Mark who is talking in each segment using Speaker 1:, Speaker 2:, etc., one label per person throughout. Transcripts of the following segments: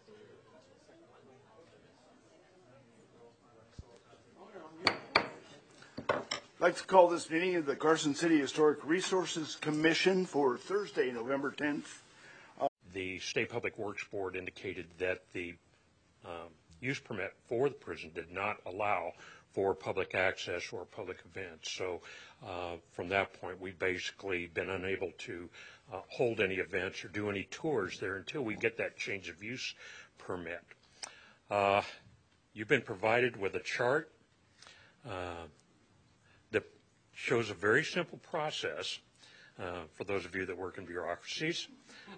Speaker 1: I'd like to call this meeting of the Carson City Historic Resources Commission for Thursday, November 10th.
Speaker 2: The State Public Works Board indicated that the use permit for the prison did not allow for public access or public events. So from that point, we've basically been unable to hold any events or do any tours there until we get that change of use permit. You've been provided with a chart that shows a very simple process for those of you that work in bureaucracies.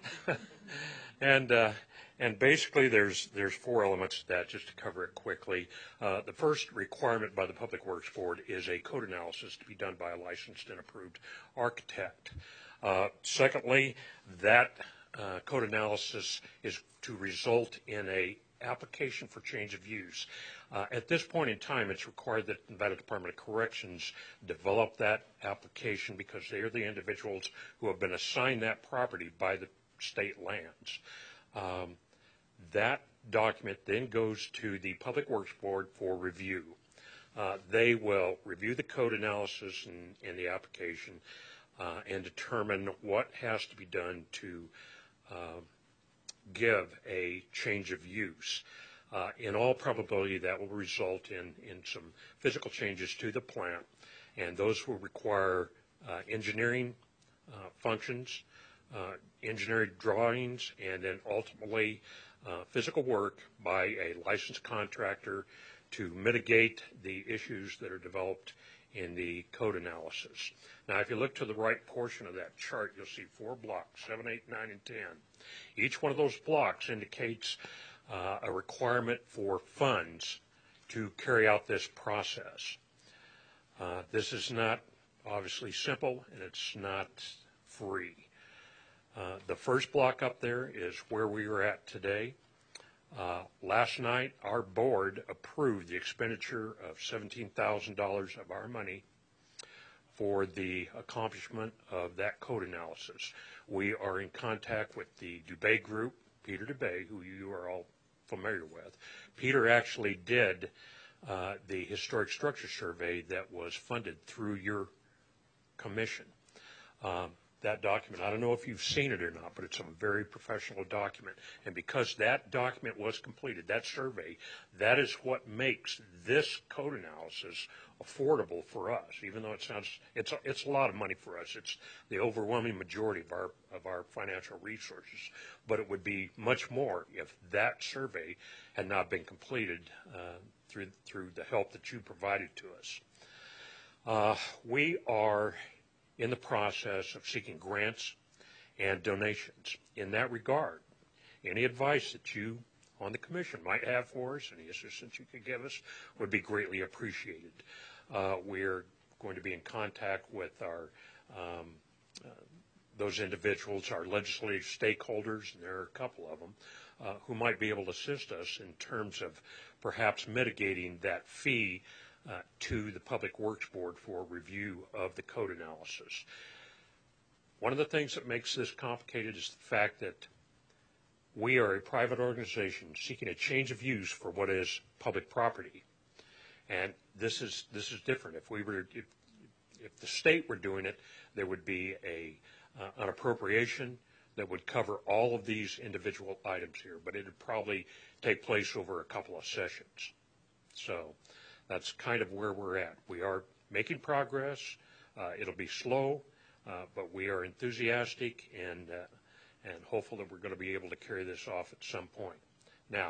Speaker 2: And basically there's four elements to that, just to cover it quickly. The first requirement by the Public Works Board is a code analysis to be done by a licensed and approved architect. Secondly, that code analysis is to result in a application for change of use. At this point in time, it's required that the Nevada Department of Corrections develop that application because they are the individuals who have been assigned that property by the state lands. That document then goes to the Public Works Board for review. They will review the code analysis in the application and determine what has to be done to give a change of use. In all probability, that will result in some physical changes to the plant, and those will require engineering functions, engineering drawings, and then ultimately physical work by a licensed contractor to mitigate the issues that are developed in the code analysis. Now, if you look to the right portion of that chart, you'll see 4 blocks, 7, 8, 9, and 10. Each one of those blocks indicates a requirement for funds to carry out this process. This is not obviously simple, and it's not free. The first block up there is where we are at today. Last night, our board approved the expenditure of $17,000 of our money for the accomplishment of that code analysis. We are in contact with the Dubé Group, Peter Dubé, who you are all familiar with. Peter actually did the historic structure survey that was funded through your commission. That document, I don't know if you've seen it or not, but it's a very professional document. And because that document was completed, that survey, that is what makes this code analysis affordable for us. Even though it sounds, it's a lot of money for us. It's the overwhelming majority of our financial resources. But it would be much more if that survey had not been completed through the help that you provided to us. We are in the process of seeking grants and donations. In that regard, any advice that you on the commission might have for us, any assistance you could give us, would be greatly appreciated. We're going to be in contact with our those individuals, our legislative stakeholders, and there are a couple of them, who might be able to assist us in terms of perhaps mitigating that fee to the Public Works Board for review of the code analysis. One of the things that makes this complicated is the fact that we are a private organization seeking a change of use for what is public property, and this is different. If the state were doing it, there would be an appropriation that would cover all of these individual items here, but it would probably take place over a couple of sessions. So that's kind of where we're at. We are making progress. It'll be slow, but we are enthusiastic and hopeful that we're going to be able to carry this off at some point. Now,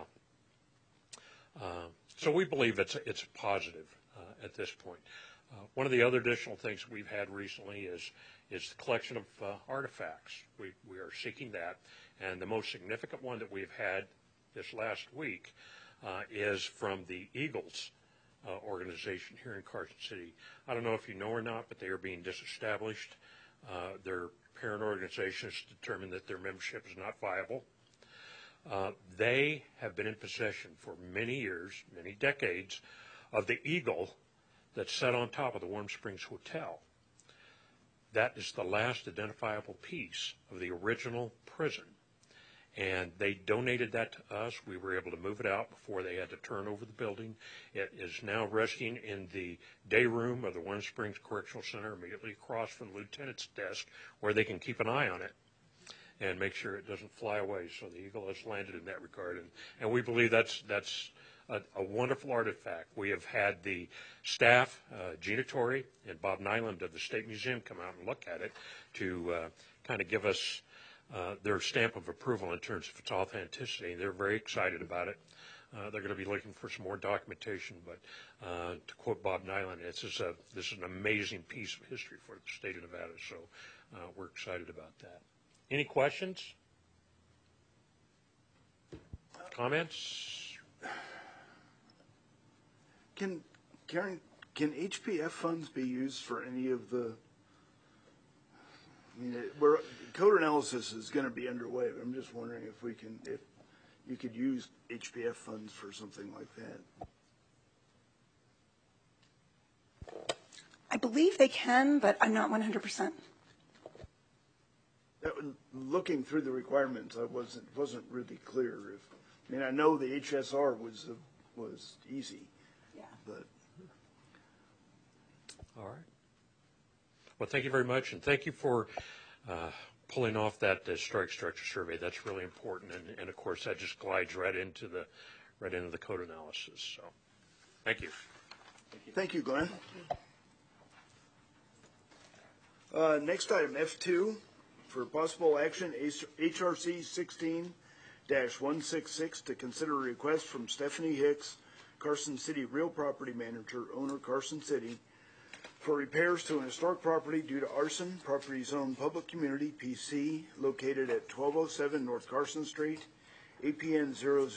Speaker 2: so we believe it's a positive at this point. One of the other additional things we've had recently is the collection of artifacts. We are seeking that, and the most significant one that we've had this last week is from the Eagles organization here in Carson City. I don't know if you know or not, but they are being disestablished. Their parent organization has determined that their membership is not viable. They have been in possession for many years, many decades, of the eagle that's set on top of the Warm Springs Hotel. That is the last identifiable piece of the original prison. and they donated that to us. We were able to move it out before they had to turn over the building. It is now resting in the day room of the Warm Springs Correctional Center, immediately across from the lieutenant's desk, where they can keep an eye on it and make sure it doesn't fly away. So the Eagle has landed in that regard, and we believe that's a wonderful artifact. We have had the staff, Gina Torrey and Bob Nyland of the State Museum, come out and look at it to kind of give us their stamp of approval in terms of its authenticity. They're very excited about it. They're going to be looking for some more documentation, but to quote Bob Nyland, this is an amazing piece of history for the state of Nevada, so we're excited about that. Any questions? Comments?
Speaker 1: Karen, can HPF funds be used for any of the? I mean, code analysis is going to be underway. But I'm just wondering if you could use HPF funds for something like that.
Speaker 3: I believe they can, but I'm not 100%.
Speaker 1: Looking through the requirements, I wasn't really clear. I know the HSR was easy.
Speaker 3: Yeah.
Speaker 1: But
Speaker 2: all right. Well, thank you very much, and thank you for pulling off that historic structure survey. That's really important, and of course that just glides right into the code analysis. So, thank you.
Speaker 1: Thank you, Glenn. Next item, F2, for possible action, HRC 16-166, to consider a request from Stephanie Hicks, Carson City Real Property Manager, owner Carson City, for repairs to an historic property due to arson, property zone public community, PC, located at 1207 North Carson Street, APN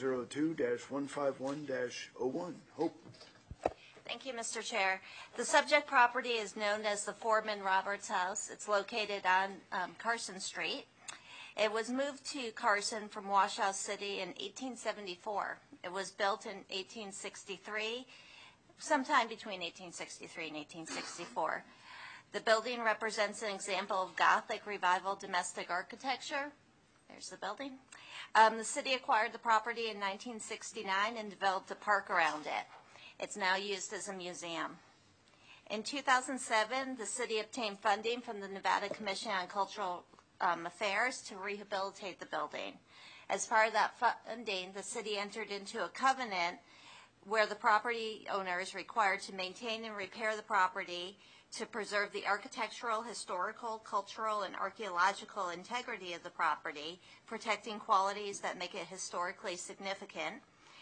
Speaker 1: 002-151-01. Hope.
Speaker 4: Thank you, Mr. Chair. The subject property is known as the Foreman Roberts House. It's located on Carson Street. It was moved to Carson from Washoe City in 1874. It was built in 1863, sometime between 1863 and 1864. The building represents an example of Gothic Revival domestic architecture. There's the building. The city acquired the property in 1969 and developed a park around it. It's now used as a museum. In 2007, the city obtained funding from the Nevada Commission on Cultural Affairs to rehabilitate the building. As part of that funding, the city entered into a covenant where the property owner is required to maintain and repair the property to preserve the architectural, historical, cultural, and archaeological integrity of the property, protecting qualities that make it historically significant,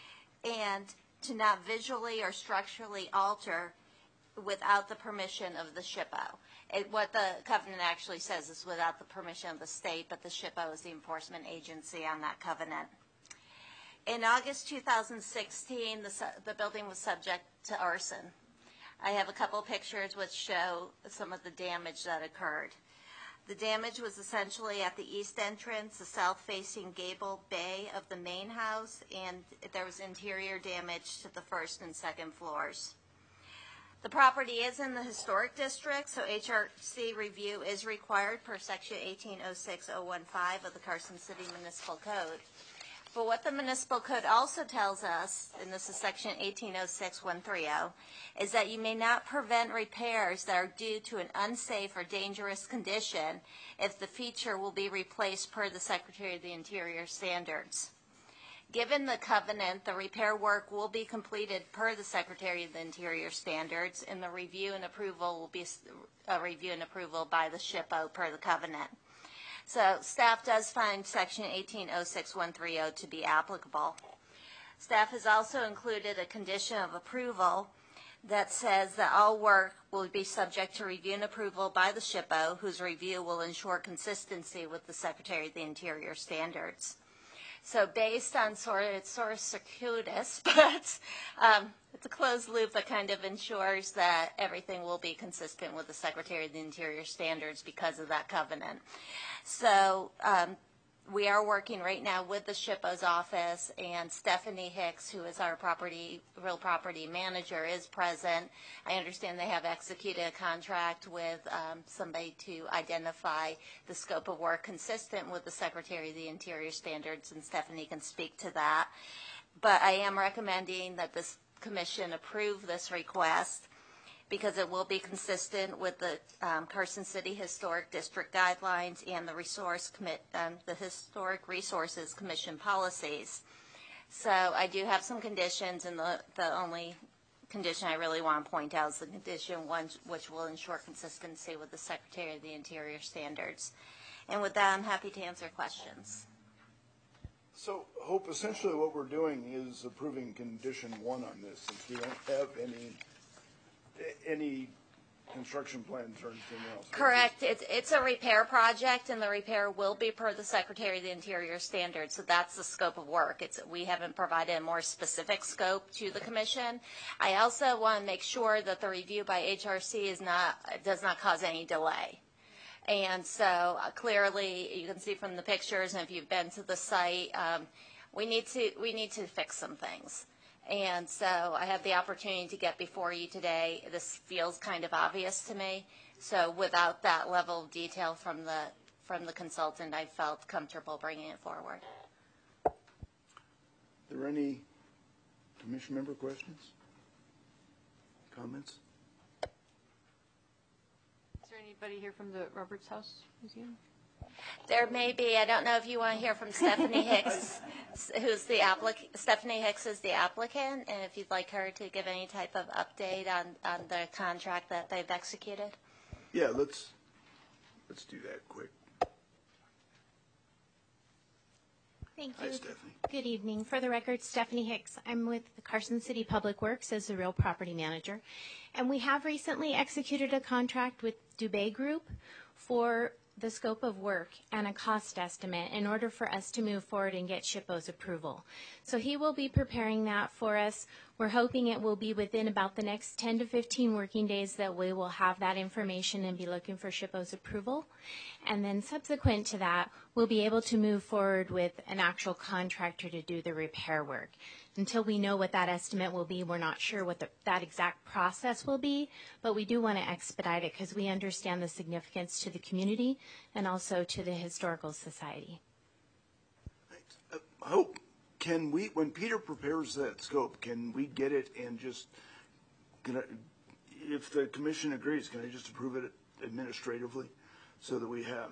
Speaker 4: and to not visually or structurally alter without the permission of the SHPO. What the covenant actually says is without the permission of the state, but the SHPO is the enforcement agency on that covenant. In August 2016, the building was subject to arson. I have a couple pictures which show some of the damage that occurred. The damage was essentially at the east entrance, the south-facing gable bay of the main house, and there was interior damage to the first and second floors. The property is in the historic district, so HRC review is required per section 1806015 of the Carson City Municipal Code. But what the municipal code also tells us, and this is section 1806130, is that you may not prevent repairs that are due to an unsafe or dangerous condition if the feature will be replaced per the Secretary of the Interior standards. Given the covenant, the repair work will be completed per the Secretary of the Interior standards, and the review and approval will be a review and approval by the SHPO per the covenant. So staff does find section 1806130 to be applicable. Staff has also included a condition of approval that says that all work will be subject to review and approval by the SHPO, whose review will ensure consistency with the Secretary of the Interior standards. So based on it's sort of circuitous, but it's a closed loop that kind of ensures that everything will be consistent with the Secretary of the Interior standards because of that covenant. So we are working right now with the SHPO's office, and Stephanie Hicks, who is our real property manager, is present. I understand they have executed a contract with somebody to identify the scope of work consistent with the Secretary of the Interior standards, and Stephanie can speak to that. But I am recommending that this commission approve this request because it will be consistent with the Carson City Historic District guidelines and the Historic Resources Commission policies. So I do have some conditions, and the only condition I really want to point out is the condition one, which will ensure consistency with the Secretary of the Interior standards. And with that, I'm happy to answer questions.
Speaker 1: So, Hope, essentially what we're doing is approving condition 1 on this, since we don't have any construction plans or anything else.
Speaker 4: Correct. It's a repair project, and the repair will be per the Secretary of the Interior standards. So that's the scope of work. We haven't provided a more specific scope to the commission. I also want to make sure that the review by HRC does not cause any delay. And so clearly, you can see from the pictures, and if you've been to the site, we need to fix some things. And so I have the opportunity to get before you today. This feels kind of obvious to me. So without that level of detail from the consultant, I felt comfortable bringing it forward.
Speaker 1: Are there any commission member questions? Comments?
Speaker 5: Is there anybody here from the Roberts House Museum?
Speaker 4: There may be. I don't know if you want to hear from Stephanie Hicks, who's the applicant. Stephanie Hicks is the applicant, and if you'd like her to give any type of update on the contract that they've executed.
Speaker 1: Yeah, let's do that quick.
Speaker 6: Thank
Speaker 1: Hi,
Speaker 6: you.
Speaker 1: Stephanie.
Speaker 6: Good evening. For the record, Stephanie Hicks. I'm with the Carson City Public Works as the real property manager. And we have recently executed a contract with Dubé Group for the scope of work and a cost estimate in order for us to move forward and get SHPO's approval. So he will be preparing that for us. We're hoping it will be within about the next 10 to 15 working days that we will have that information and be looking for SHPO's approval. And then subsequent to that, we'll be able to move forward with an actual contractor to do the repair work. Until we know what that estimate will be, we're not sure what that exact process will be, but we do want to expedite it because we understand the significance to the community and also to the Historical Society.
Speaker 1: Thanks. Hope, can we, when Peter prepares that scope, can we get it and just, if the commission agrees, can I just approve it administratively so that we have,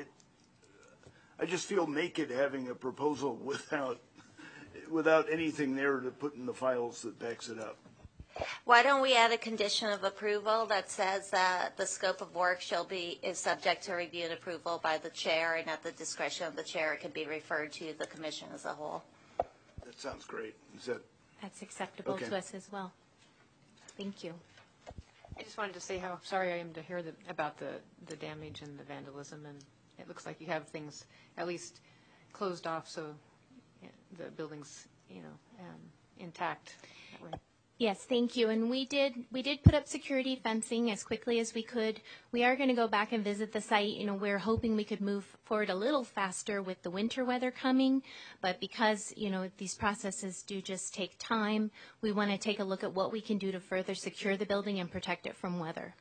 Speaker 1: I just feel naked having a proposal without anything there to put in the files that backs it up.
Speaker 4: Why don't we add a condition of approval that says that the scope of work is subject to review and approval by the chair, and at the discretion of the chair, it can be referred to the commission as a whole.
Speaker 1: That sounds great.
Speaker 6: That's acceptable to us as well. Thank you.
Speaker 5: I just wanted to say how sorry I am to hear about the damage and the vandalism, and it looks like you have things at least closed off so the building's intact that way.
Speaker 6: Yes, thank you. And we did put up security fencing as quickly as we could. We are going to go back and visit the site. We're hoping we could move forward a little faster with the winter weather coming, but because, these processes do just take time, we want to take a look at what we can do to further secure the building and protect it from weather.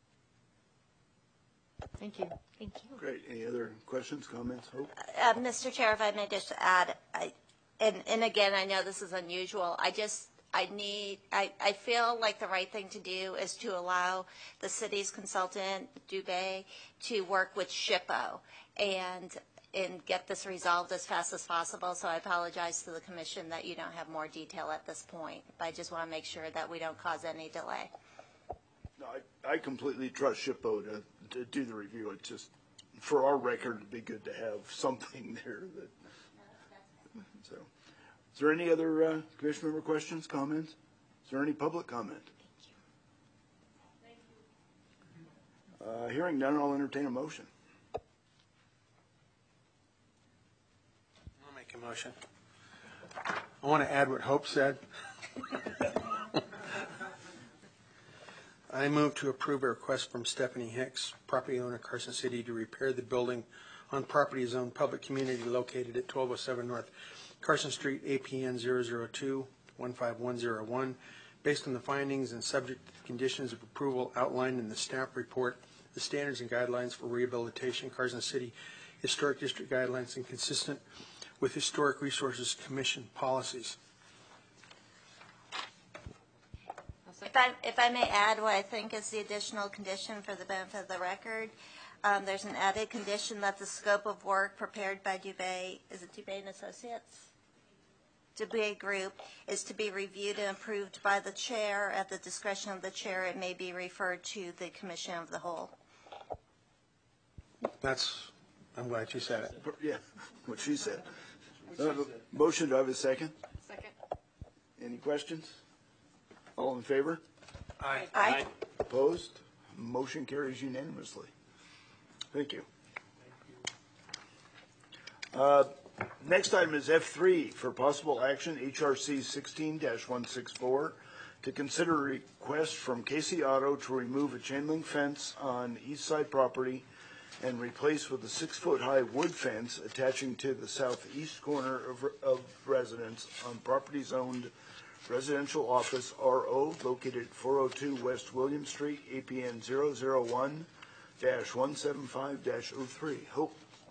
Speaker 5: Thank you.
Speaker 6: Thank you.
Speaker 1: Great. Any other questions, comments, Hope?
Speaker 4: Mr. Chair, if I may just add, and again, I know this is unusual. I feel like the right thing to do is to allow the city's consultant, Dubé, to work with SHPO and get this resolved as fast as possible. So I apologize to the commission that you don't have more detail at this point, but I just want to make sure that we don't cause any delay.
Speaker 1: No, I completely trust SHPO to do the review. It's just, for our record, it'd be good to have something there that. So, is there any other commission member questions, comments? Is there any public comment? Hearing none, I'll entertain a motion.
Speaker 7: I'll make a motion. I want to add what Hope said. I move to approve a request from Stephanie Hicks, property owner Carson City, to repair the building on property zone public community located at 1207 North Carson Street, APN 002-15101, based on the findings and subject to the conditions of approval outlined in the staff report, the standards and guidelines for rehabilitation, Carson City Historic District guidelines, and consistent with Historic Resources Commission policies.
Speaker 4: If I may add what I think is the additional condition for the benefit of the record, there's an added condition that the scope of work prepared by Dubay, is it Dubay and Associates? Dubay Group is to be reviewed and approved by the chair. At the discretion of the chair, it may be referred to the commission of the whole.
Speaker 7: I'm glad you said it.
Speaker 1: Yeah, what she said. Motion, do I have a second?
Speaker 5: Second.
Speaker 1: Any questions? All in favor?
Speaker 7: Aye.
Speaker 3: Aye.
Speaker 1: Opposed? Motion carries unanimously. Thank you. Next item is F3 for possible action, HRC 16-164, to consider a request from Casey Auto to remove a chain link fence on east side property and replace with a 6-foot-high wood fence attaching to the southeast corner of residence on properties owned residential office RO located at 402 West William Street, APN 001-175-03. Hope.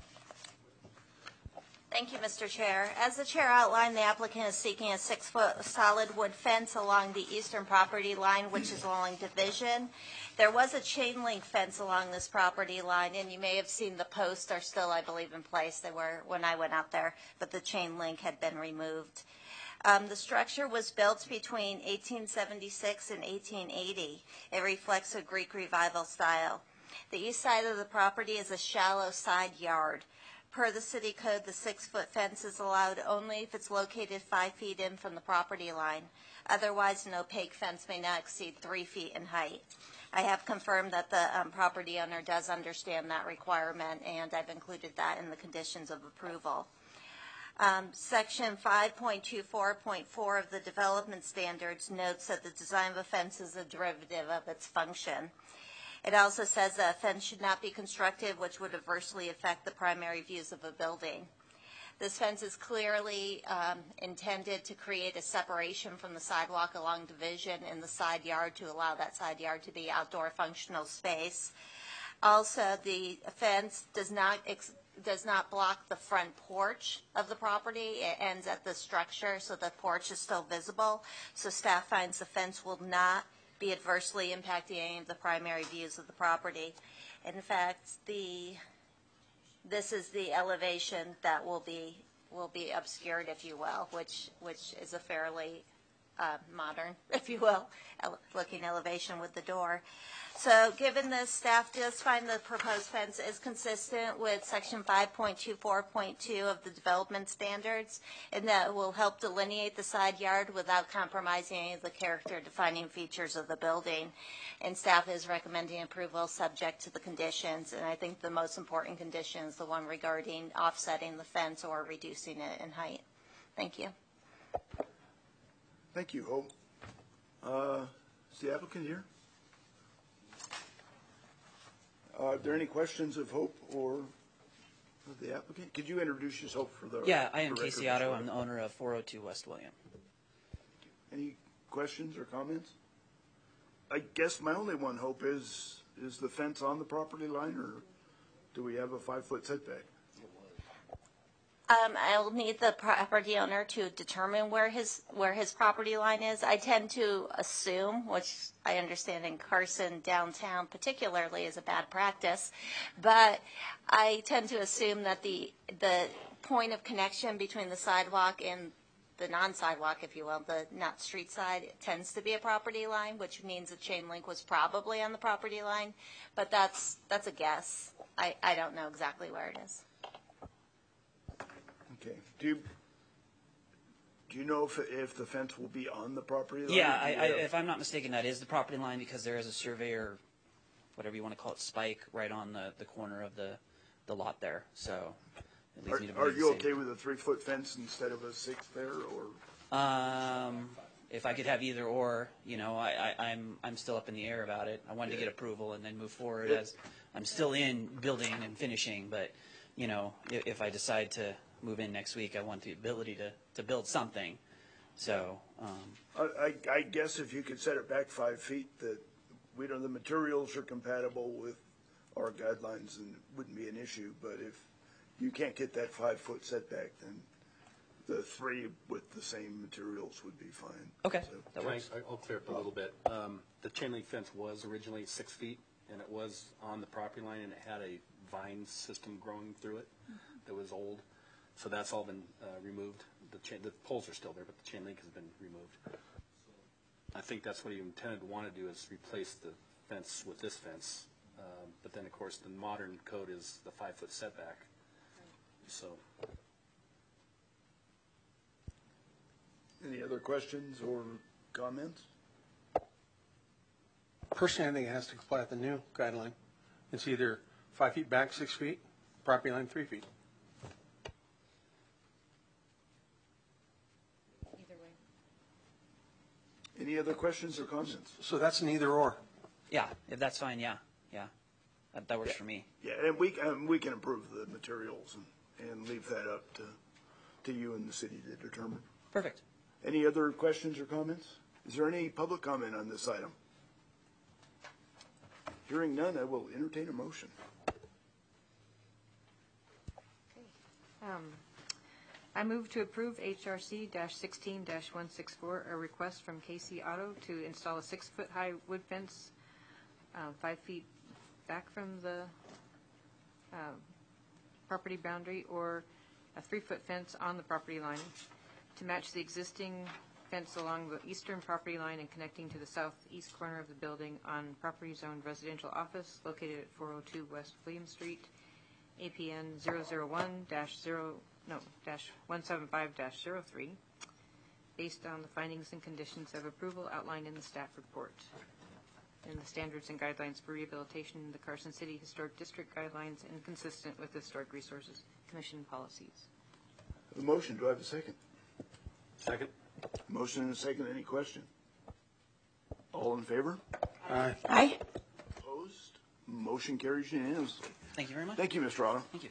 Speaker 4: Thank you, Mr. Chair. As the chair outlined, the applicant is seeking a 6-foot solid wood fence along the eastern property line, which is along Division. There was a chain link fence along this property line, and you may have seen the posts are still, I believe, in place. They were when I went out there, but the chain link had been removed. The structure was built between 1876 and 1880. It reflects a Greek Revival style. The east side of the property is a shallow side yard. Per the city code, the 6-foot fence is allowed only if it's located 5 feet in from the property line. Otherwise, an opaque fence may not exceed 3 feet in height. I have confirmed that the property owner does understand that requirement, and I've included that in the conditions of approval. Section 5.24.4 of the development standards notes that the design of a fence is a derivative of its function. It also says that a fence should not be constructed which would adversely affect the primary views of a building. This fence is clearly intended to create a separation from the sidewalk along Division in the side yard to allow that side yard to be outdoor functional space. Also, the fence does not block the front porch of the property. It ends at the structure, so the porch is still visible. So staff finds the fence will not be adversely impacting any of the primary views of the property. In fact, this is the elevation that will be obscured, if you will, which is a fairly modern, if you will, looking elevation with the door. So given this, staff does find the proposed fence is consistent with section 5.24.2 of the development standards, and that will help delineate the side yard without compromising any of the character defining features of the building. And staff is recommending approval subject to the conditions, and I think the most important condition is the one regarding offsetting the fence or reducing it in height. Thank you.
Speaker 1: Thank you, Hope. Is the applicant here? Are there any questions of Hope or of the applicant? Could you introduce yourself for the
Speaker 8: Yeah, I am
Speaker 1: the
Speaker 8: Casey
Speaker 1: record,
Speaker 8: Otto.
Speaker 1: Mr.
Speaker 8: I'm the owner of 402 West William.
Speaker 1: Any questions or comments? I guess my only one, Hope, is the fence on the property line, or do we have a 5-foot setback?
Speaker 4: I'll need the property owner to determine where his property line is. I tend to assume, which I understand in Carson downtown particularly is a bad practice, but I tend to assume that the point of connection between the sidewalk and the non-sidewalk, if you will, the not street side, it tends to be a property line, which means the chain link was probably on the property line, but that's a guess. I don't know exactly where it is.
Speaker 1: Okay. Do you know if the fence will be on the property line?
Speaker 8: Yeah, if I'm not mistaken, that is the property line because there is a surveyor, whatever you want to call it, spike right on the corner of the lot there. So it leads me to believe
Speaker 1: Are you okay with a 3-foot fence instead of a 6 there, or?
Speaker 8: if I could have either or, I'm still up in the air about it. I wanted to get approval and then move forward as I'm still in building and finishing, but, if I decide to move in next week, I want the ability to build something. So,
Speaker 1: I guess if you could set it back 5 feet, that the materials are compatible with our guidelines, and it wouldn't be an issue. But if you can't get that 5-foot setback, then the 3 with the same materials would be fine.
Speaker 8: okay,
Speaker 1: So,
Speaker 8: that works.
Speaker 9: I'll clear up a little bit. The chain link fence was originally 6 feet, and it was on the property line, and it had a vine system growing through it that was old. So that's all been removed. The poles are still there, but the chain link has been removed. I think that's what he intended to want to do, is replace the fence with this fence. But then, of course, the modern code is the 5-foot setback. So,
Speaker 1: any other questions or comments?
Speaker 7: Personally, I think it has to comply with the new guideline. It's either 5 feet back, 6 feet, property line 3 feet.
Speaker 5: Either way.
Speaker 1: Any other questions or comments?
Speaker 7: So that's an either or.
Speaker 8: Yeah, if that's fine, yeah. That works for me.
Speaker 1: Yeah, and we can approve the materials and leave that up to you and the city to determine.
Speaker 8: Perfect.
Speaker 1: Any other questions or comments? Is there any public comment on this item? Hearing none, I will entertain a motion.
Speaker 5: I move to approve HRC-16-164, a request from KC Auto to install a 6-foot high wood fence 5 feet back from the property boundary, or a 3-foot fence on the property line to match the existing fence along the eastern property line and connecting to the southeast corner of the building on property zoned residential office located at 402 West William Street, APN 001-175-03, based on the findings and conditions of approval outlined in the staff report and the standards and guidelines for rehabilitation in the Carson City Historic District guidelines and consistent with the Historic Resources Commission policies.
Speaker 1: The motion, do I have a second?
Speaker 9: second.
Speaker 1: Motion and a second, any question? All in favor?
Speaker 7: Aye.
Speaker 3: Aye.
Speaker 1: Opposed? Motion carries unanimously.
Speaker 8: Thank you very much.
Speaker 1: Thank you, Mr. Otto.
Speaker 8: Thank you.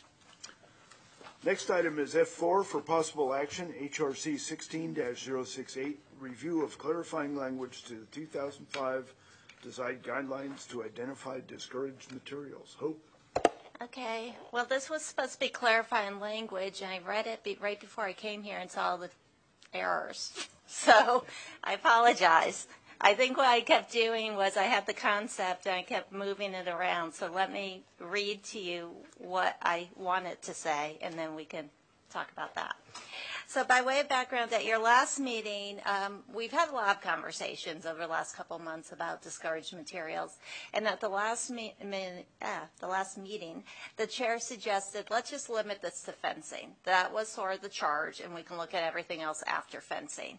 Speaker 1: Next item is F4 for possible action, HRC 16-068, review of clarifying language to the 2005 design guidelines to identify discouraged materials. Hope?
Speaker 4: Okay, well, this was supposed to be clarifying language, and I read it right before I came here and saw the errors. So I apologize. I think what I kept doing was I had the concept and I kept moving it around. So let me read to you what I wanted to say, and then we can talk about that. So by way of background, at your last meeting, we've had a lot of conversations over the last couple months about discouraged materials. And at the last meeting, the chair suggested, let's just limit this to fencing. That was sort of the charge, and we can look at everything else after fencing.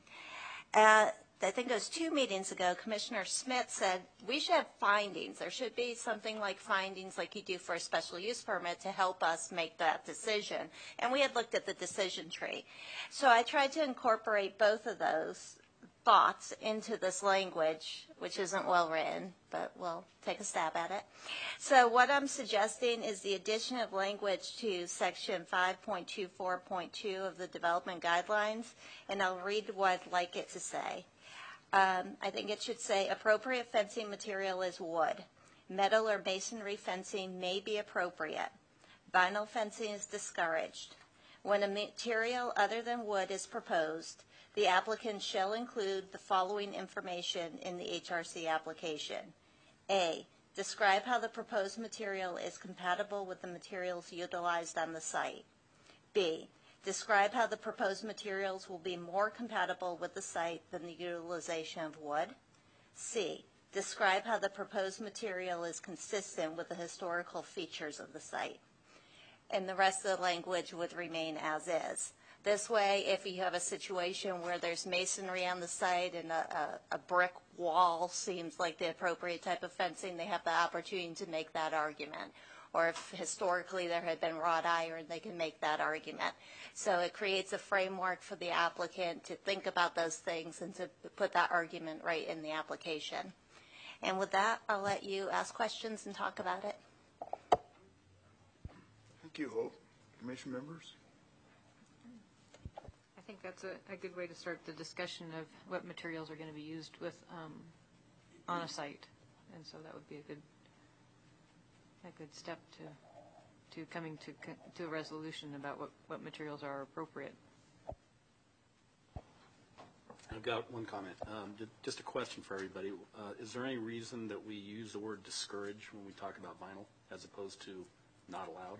Speaker 4: I think it was 2 meetings ago, Commissioner Smith said we should have findings. There should be something like findings like you do for a special use permit to help us make that decision. And we had looked at the decision tree. So I tried to incorporate both of those thoughts into this language, which isn't well written, but we'll take a stab at it. So what I'm suggesting is the addition of language to section 5.24.2 of the development guidelines, and I'll read what I'd like it to say. I think it should say appropriate fencing material is wood. Metal or masonry fencing may be appropriate. Vinyl fencing is discouraged. When a material other than wood is proposed, the applicant shall include the following information in the HRC application. A, describe how the proposed material is compatible with the materials utilized on the site. B, describe how the proposed materials will be more compatible with the site than the utilization of wood. C, describe how the proposed material is consistent with the historical features of the site. And the rest of the language would remain as is. This way, if you have a situation where there's masonry on the site and a brick wall seems like the appropriate type of fencing, they have the opportunity to make that argument. or if historically there had been wrought iron, they can make that argument. So it creates a framework for the applicant to think about those things and to put that argument right in the application. And with that, I'll let you ask questions and talk about it.
Speaker 1: Thank you, Hope. Commission members?
Speaker 5: I think that's a good way to start the discussion of what materials are going to be used with on a site, and so that would be a good step to coming to a resolution about what materials are appropriate.
Speaker 9: I've got one comment. Just a question for everybody. Is there any reason that we use the word discourage when we talk about vinyl as opposed to not allowed?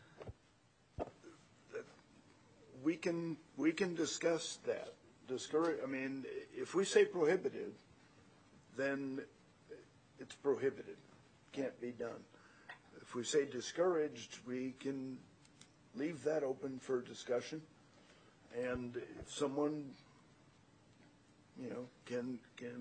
Speaker 1: We can discuss that. Discourage. I mean, if we say prohibited, then it's prohibited. Can't be done. If we say discouraged, we can leave that open for discussion. And if someone, can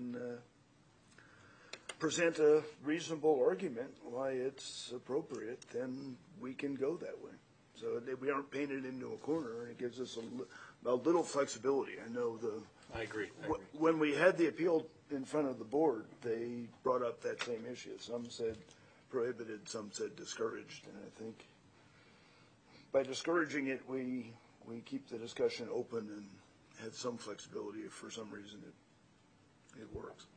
Speaker 1: present a reasonable argument why it's appropriate, then we can go that way. So that we aren't painted into a corner, and it gives us a little flexibility.
Speaker 9: I agree.
Speaker 1: When we had the appeal in front of the board, they brought up that same issue. Some said prohibited, some said discouraged, and I think by discouraging it, we keep the discussion open and have some flexibility if for some reason it works.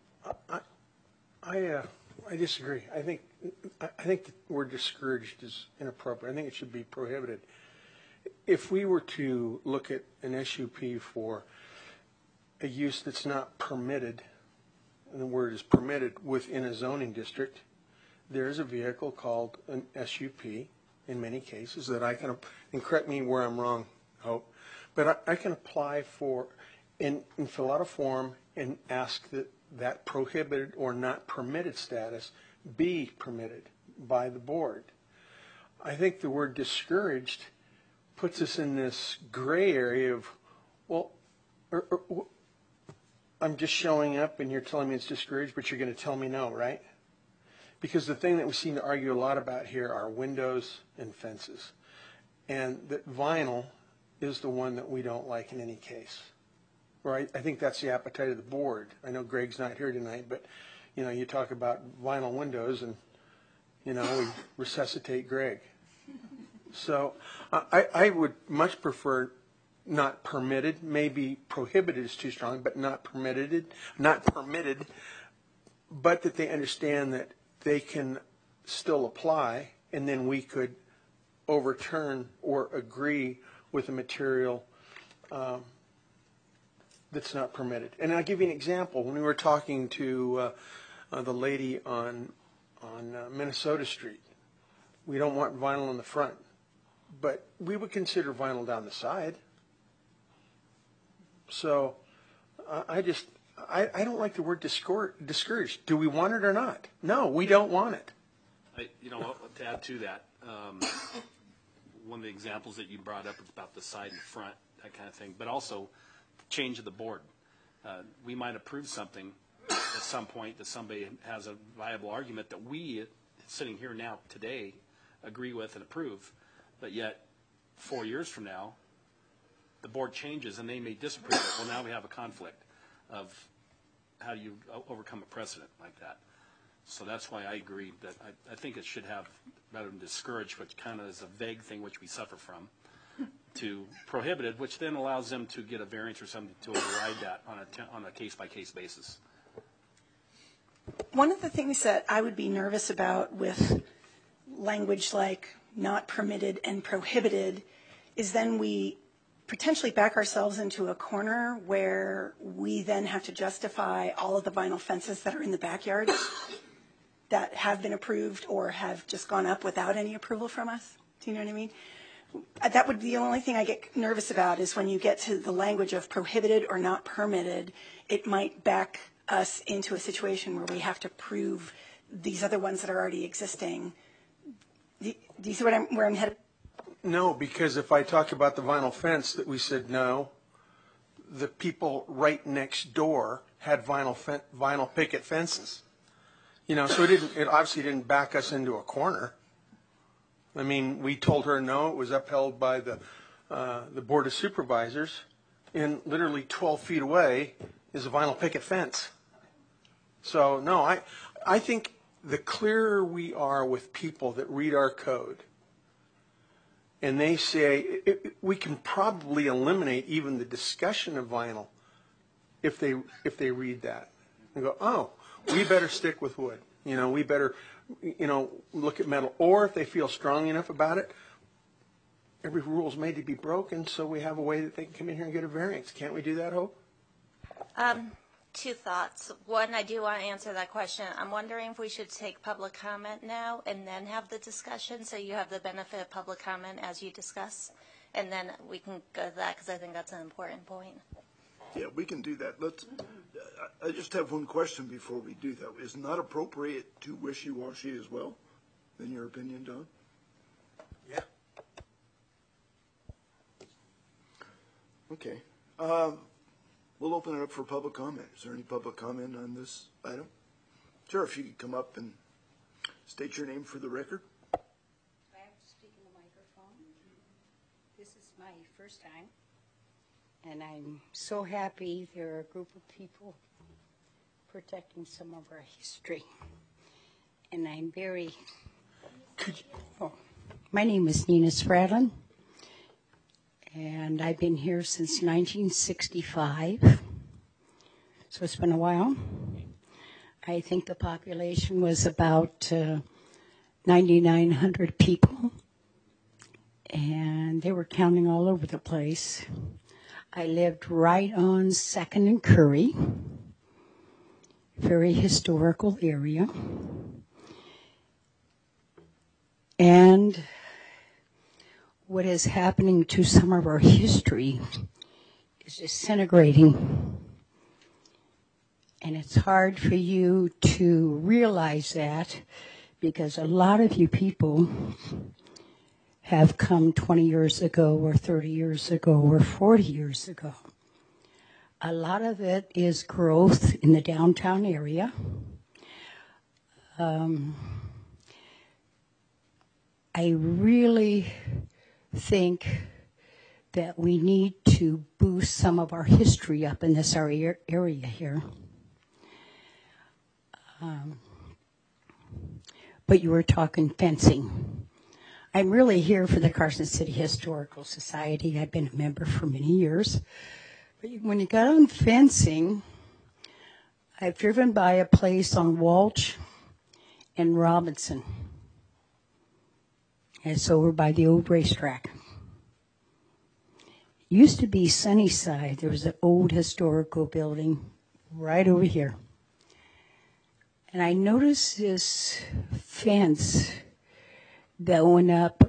Speaker 7: I disagree. I think the word discouraged is inappropriate. I think it should be prohibited. If we were to look at an SUP for a use that's not permitted, and the word is permitted within a zoning district, there is a vehicle called an SUP in many cases that I can, and correct me where I'm wrong, Hope, but I can apply for and fill out a form and ask that prohibited or not permitted status be permitted by the board. I think the word discouraged puts us in this gray area of, well, I'm just showing up and you're telling me it's discouraged, but you're going to tell me no, right? Because the thing that we seem to argue a lot about here are windows and fences. And that vinyl is the one that we don't like in any case. Right? I think that's the appetite of the board. I know Greg's not here tonight, but you talk about vinyl windows and we resuscitate Greg. So I would much prefer not permitted, maybe prohibited is too strong, but not permitted, but that they understand that they can still apply, and then we could overturn or agree with a material that's not permitted. And I'll give you an example. When we were talking to the lady on Minnesota Street, we don't want vinyl in the front, but we would consider vinyl down the side. So I don't like the word discouraged. Do we want it or not? No, we don't want it.
Speaker 9: To add to that, one of the examples that you brought up is about the side and front, that kind of thing, but also change of the board. We might approve something at some point that somebody has a viable argument that we, sitting here now today, agree with and approve, but yet 4 years from now, the board changes and they may disapprove it. Well, now we have a conflict of how do you overcome a precedent like that. So that's why I agree that I think it should have, rather than discouraged, which kind of is a vague thing which we suffer from, to prohibited, which then allows them to get a variance or something to override that on a case-by-case basis.
Speaker 3: One of the things that I would be nervous about with language like not permitted and prohibited is then we potentially back ourselves into a corner where we then have to justify all of the vinyl fences that are in the backyard that have been approved or have just gone up without any approval from us. Do you know what I mean? That would be the only thing I get nervous about is when you get to the language of prohibited or not permitted, it might back us into a situation where we have to prove these other ones that are already existing. Do you see where I'm headed?
Speaker 7: No, because if I talk about the vinyl fence that we said no, the people right next door had vinyl picket fences. So it obviously didn't back us into a corner. I mean, we told her no. It was upheld by the Board of Supervisors. And literally 12 feet away is a vinyl picket fence. So, no, I think the clearer we are with people that read our code, and they say, we can probably eliminate even the discussion of vinyl if they read that and go, oh, we better stick with wood. We better, look at metal. Or if they feel strong enough about it, every rule is made to be broken, so we have a way that they can come in here and get a variance. Can't we do that, Hope?
Speaker 4: Two thoughts. One, I do want to answer that question. I'm wondering if we should take public comment now and then have the discussion, so you have the benefit of public comment as you discuss, and then we can go to that, because I think that's an important point.
Speaker 1: Yeah, we can do that. I just have one question before we do that. Is not appropriate too wishy-washy as well, in your opinion, Don?
Speaker 7: Yeah.
Speaker 1: Okay. We'll open it up for public comment. Is there any public comment on this item? Sure, if you could come up and state your name for the record.
Speaker 10: I have to speak in the microphone. This is my first time, and I'm so happy there are a group of people protecting some of our history. And I'm very... My name is Nina Spradlin, and I've been here since 1965, so it's been a while. I think the population was about 9,900 people, and they were counting all over the place. I lived right on 2nd and Curry, very historical area. And what is happening to some of our history is disintegrating. And it's hard for you to realize that, because a lot of you people have come 20 years ago or 30 years ago or 40 years ago. A lot of it is growth in the downtown area. I really think that we need to boost some of our history up in this area here. But you were talking fencing. I'm really here for the Carson City Historical Society. I've been a member for many years. But when you got on fencing, I've driven by a place on Walsh and Robinson. It's over by the old racetrack. Used to be Sunnyside. There was an old historical building right over here. And I noticed this fence that went up,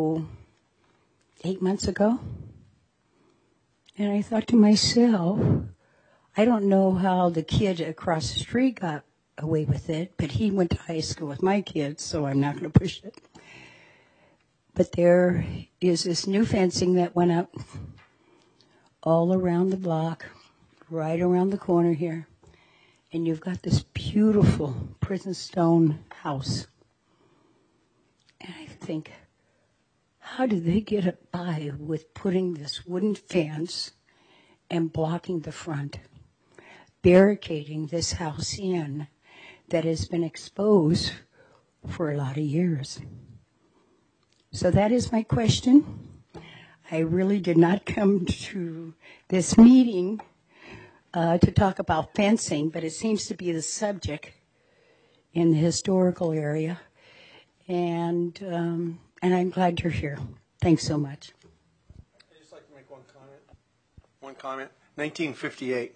Speaker 10: 8 months ago. And I thought to myself, I don't know how the kid across the street got away with it, but he went to high school with my kids, so I'm not going to push it. But there is this new fencing that went up all around the block, right around the corner here. And you've got this beautiful prison stone house. And I think, how do they get it by with putting this wooden fence and blocking the front, barricading this house in that has been exposed for a lot of years? So that is my question. I really did not come to this meeting to talk about fencing, but it seems to be the subject in the historical area. And I'm glad you're here. Thanks so much.
Speaker 7: I'd just like to make one comment. 1958.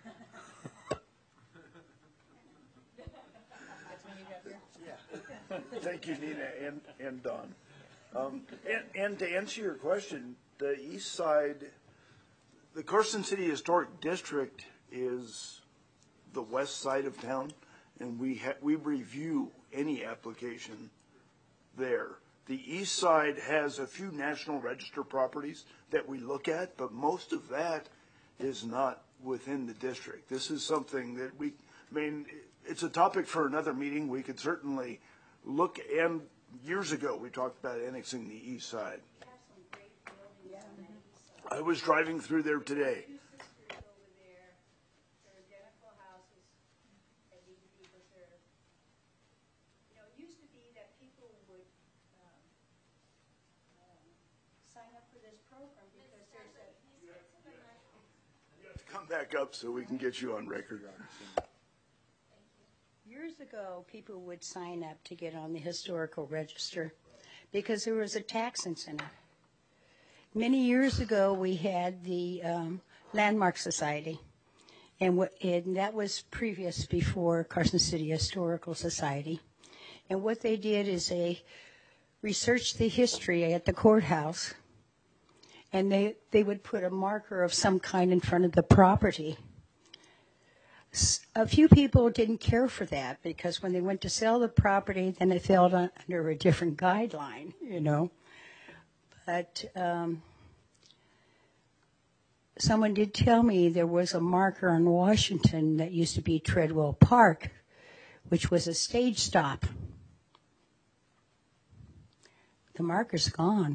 Speaker 1: Thank you, Nina and Don. And to answer your question, the east side, the Carson City Historic District is the west side of town, and we review any application there. The east side has a few National Register properties that we look at, but most of that is not within the district. This is something that it's a topic for another meeting. We could certainly look, and years ago, we talked about annexing the east side. I was driving through there today. Come back up so we can get you on record.
Speaker 10: Years ago, people would sign up to get on the historical register because there was a tax incentive. Many years ago, we had the Landmark Society, and that was previous before Carson City Historical Society. And what they did is they researched the history at the courthouse, and they would put a marker of some kind in front of the property. A few people didn't care for that because when they went to sell the property, then it fell under a different guideline, you know. But someone did tell me there was a marker in Washington that used to be Treadwell Park, which was a stage stop. The marker's gone.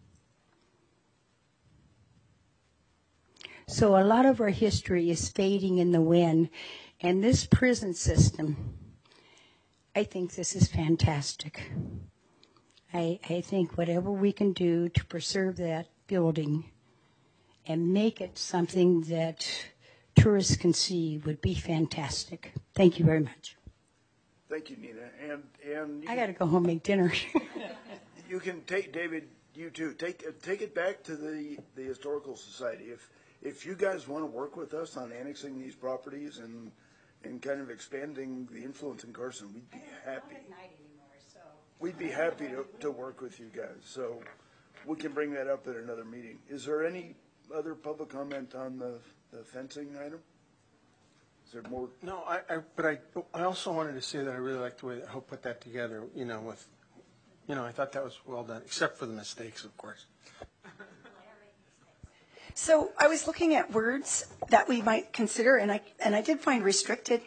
Speaker 10: So a lot of our history is fading in the wind, and this prison system, I think this is fantastic. I think whatever we can do to preserve that building and make it something that tourists can see would be fantastic. Thank you very much.
Speaker 1: Thank you, Nina. And
Speaker 10: I got to go home and make dinner.
Speaker 1: You can take, David, you too, take it back to the Historical Society. If you guys want to work with us on annexing these properties and kind of expanding the influence in Carson, we'd be happy. We'd be happy to work with you guys. So we can bring that up at another meeting. Is there any other public comment on the fencing item? Is there more?
Speaker 7: No, but I also wanted to say that I really liked the way that Hope put that together, you know, with, you know, I thought that was well done, except for the mistakes, of course.
Speaker 3: So I was looking at words that we might consider, and I did find restricted.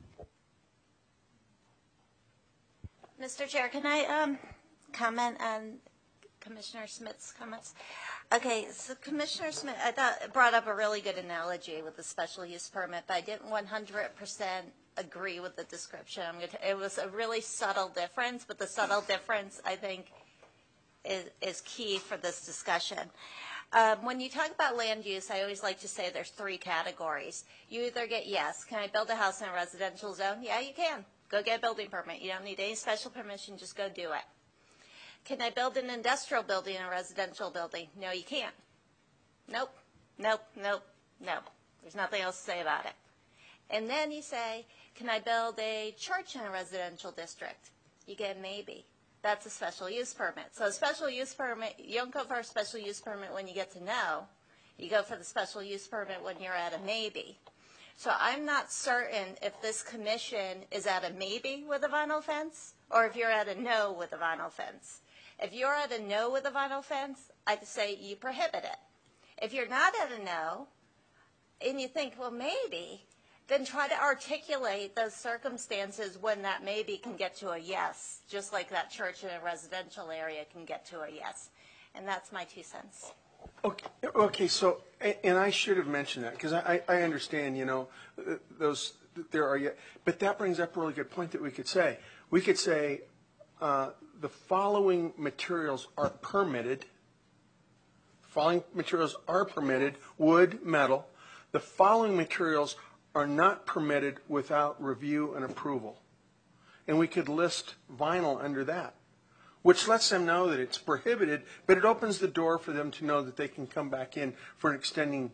Speaker 4: Mr. Chair, can I comment on Commissioner Smith's comments? Okay, so Commissioner Smith, I thought brought up a really good analogy with the special use permit, but I didn't 100% agree with the description. It was a really subtle difference, but the subtle difference, I think, is key for this discussion. When you talk about land use, I always like to say there's three categories. You either get yes, can I build a house in a residential zone? Yeah, you can. Go get a building permit. You don't need any special permission, just go do it. Can I build an industrial building in a residential building? No, you can't. Nope, nope, nope, nope. There's nothing else to say about it. And then you say, can I build a church in a residential district? You get maybe. That's a special use permit. So a special use permit, you don't go for a special use permit when you get to no. You go for the special use permit when you're at a maybe. So I'm not certain if this commission is at a maybe with a vinyl fence or if you're at a no with a vinyl fence. If you're at a no with a vinyl fence, I'd say you prohibit it. If you're not at a no and you think, well, maybe, then try to articulate those circumstances when that maybe can get to a yes, just like that church in a residential area can get to a yes. And that's my 2 cents.
Speaker 7: Okay. So, and I should have mentioned that because I understand, you know, there are, but that brings up a really good point that we could say. We could say the following materials are permitted. Following materials are permitted: wood, metal. The following materials are not permitted without review and approval. And we could list vinyl under that, which lets them know that it's prohibited, but it opens the door for them to know that they can come back in for an extending.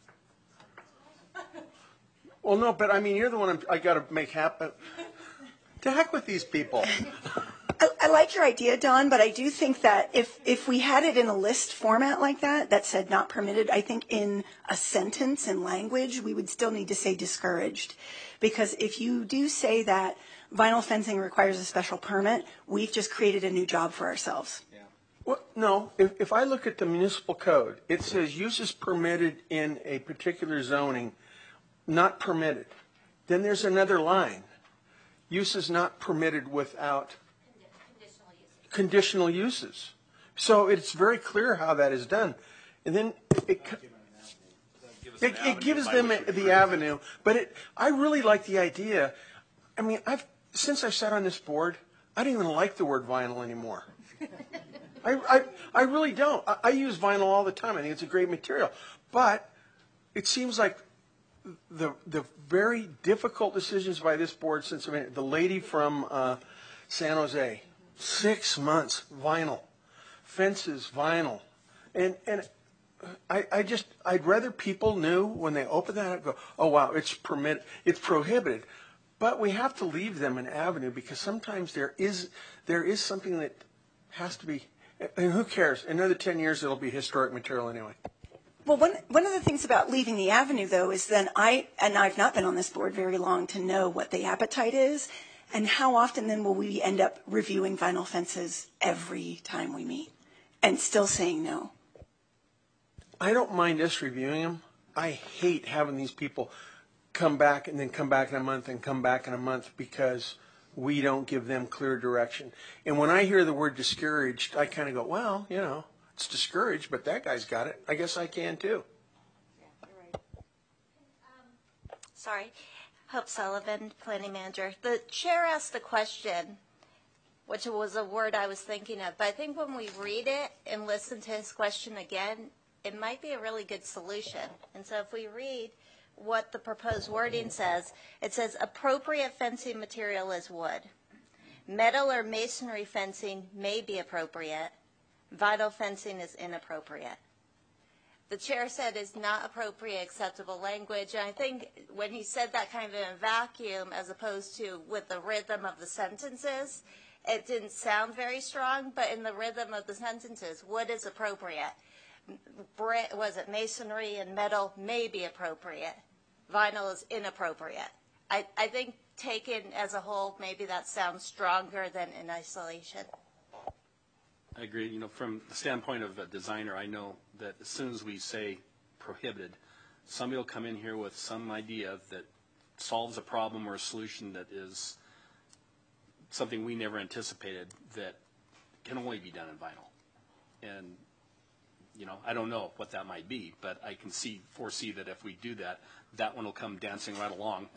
Speaker 7: Well, no, but I mean, you're the one I got to make happen. To heck with these people.
Speaker 3: I like your idea, Don, but I do think that if we had it in a list format like that said not permitted, I think in a sentence in language, we would still need to say discouraged. Because if you do say that vinyl fencing requires a special permit, we've just created a new job for ourselves.
Speaker 7: Yeah. Well, no, if I look at the municipal code, it says uses permitted in a particular zoning, not permitted. Then there's another line. Uses not permitted without conditional uses. So it's very clear how that is done. And then it gives them the avenue. But I really like the idea. I mean, since I've sat on this board, I don't even like the word vinyl anymore. I really don't. I use vinyl all the time. I think it's a great material. But it seems like the very difficult decisions by this board since the lady from San Jose, 6 months, vinyl, fences, vinyl. And I'd rather people knew when they open that up, go, oh wow, it's prohibited. But we have to leave them an avenue because sometimes there is something that has to be, and who cares? In another 10 years, it'll be historic material anyway.
Speaker 3: Well, one of the things about leaving the avenue, though, is then I've not been on this board very long to know what the appetite is, and how often then will we end up reviewing vinyl fences every time we meet and still saying no?
Speaker 7: I don't mind us reviewing them. I hate having these people come back and then come back in a month and come back in a month because we don't give them clear direction. And when I hear the word discouraged, I kind of go, well, it's discouraged, but that guy's got it. I guess I can too.
Speaker 5: Yeah, you're right.
Speaker 4: Sorry. Hope Sullivan, Planning Manager. The chair asked the question, which was a word I was thinking of, but I think when we read it and listen to his question again, it might be a really good solution. And so if we read what the proposed wording says, it says appropriate fencing material is wood. Metal or masonry fencing may be appropriate. Vinyl fencing is inappropriate. The chair said is not appropriate acceptable language. And I think when he said that kind of in a vacuum as opposed to with the rhythm of the sentences, it didn't sound very strong, but in the rhythm of the sentences, wood is appropriate. Masonry and metal may be appropriate. Vinyl is inappropriate. I think taken as a whole, maybe that sounds stronger than in isolation.
Speaker 9: I agree. From the standpoint of a designer, I know that as soon as we say prohibited, somebody will come in here with some idea that solves a problem or a solution that is something we never anticipated that can only be done in vinyl. And I don't know what that might be, but I can foresee that if we do that, that one will come dancing right along.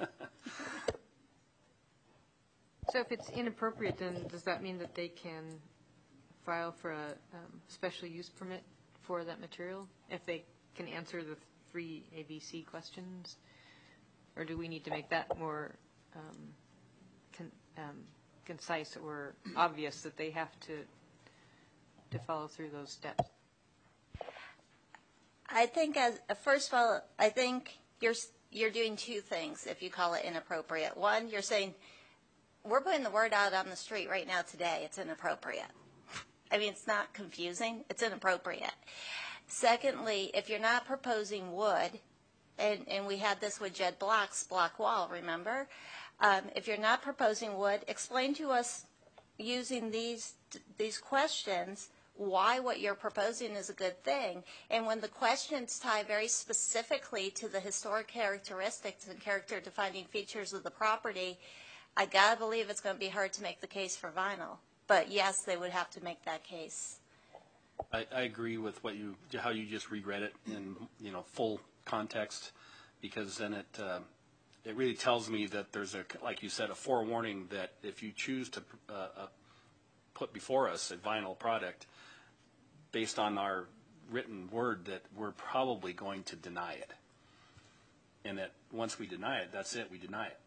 Speaker 5: So if it's inappropriate, then does that mean that they can file for a special use permit for that material if they can answer the 3 ABC questions? Or do we need to make that more concise or obvious that they have to follow through those steps?
Speaker 4: I think first of all, I think you're doing 2 things if you call it inappropriate. One, you're saying we're putting the word out on the street right now today. It's inappropriate. I mean, it's not confusing. It's inappropriate. Secondly, if you're not proposing wood, and we had this with Jed Block's block wall, remember? If you're not proposing wood, explain to us using these questions why what you're proposing is a good thing. And when the questions tie very specifically to the historic characteristics and character-defining features of the property, I gotta believe it's going to be hard to make the case for vinyl. But yes, they would have to make that case.
Speaker 9: I agree with how you just reread it in full context, because then it really tells me that there's like you said, a forewarning that if you choose to put before us a vinyl product based on our written word, that we're probably going to deny it, and that once we deny it, that's it. We deny it.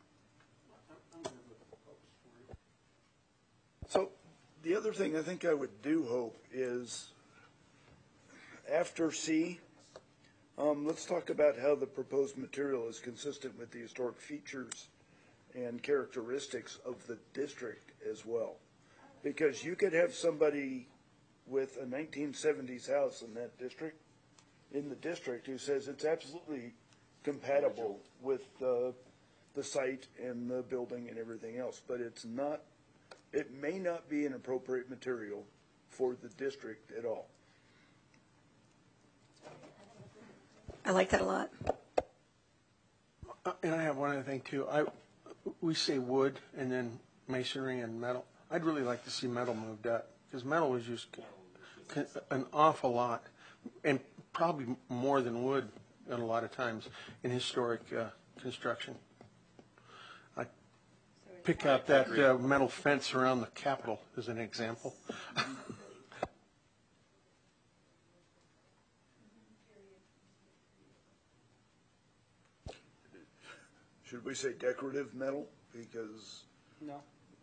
Speaker 1: So the other thing I think I would do hope is after C, let's talk about how the proposed material is consistent with the historic features and characteristics of the district as well. Because you could have somebody with a 1970s house in the district who says it's absolutely compatible with the site and the building and everything else, but it may not be an appropriate material for the district at all.
Speaker 3: I like that a lot.
Speaker 7: And I have one other thing too. We say wood and then masonry and metal. I'd really like to see metal moved up, because metal was used an awful lot, and probably more than wood a lot of times in historic construction. I pick out that metal fence around the Capitol as an example.
Speaker 1: Should we say decorative metal? Because
Speaker 9: No.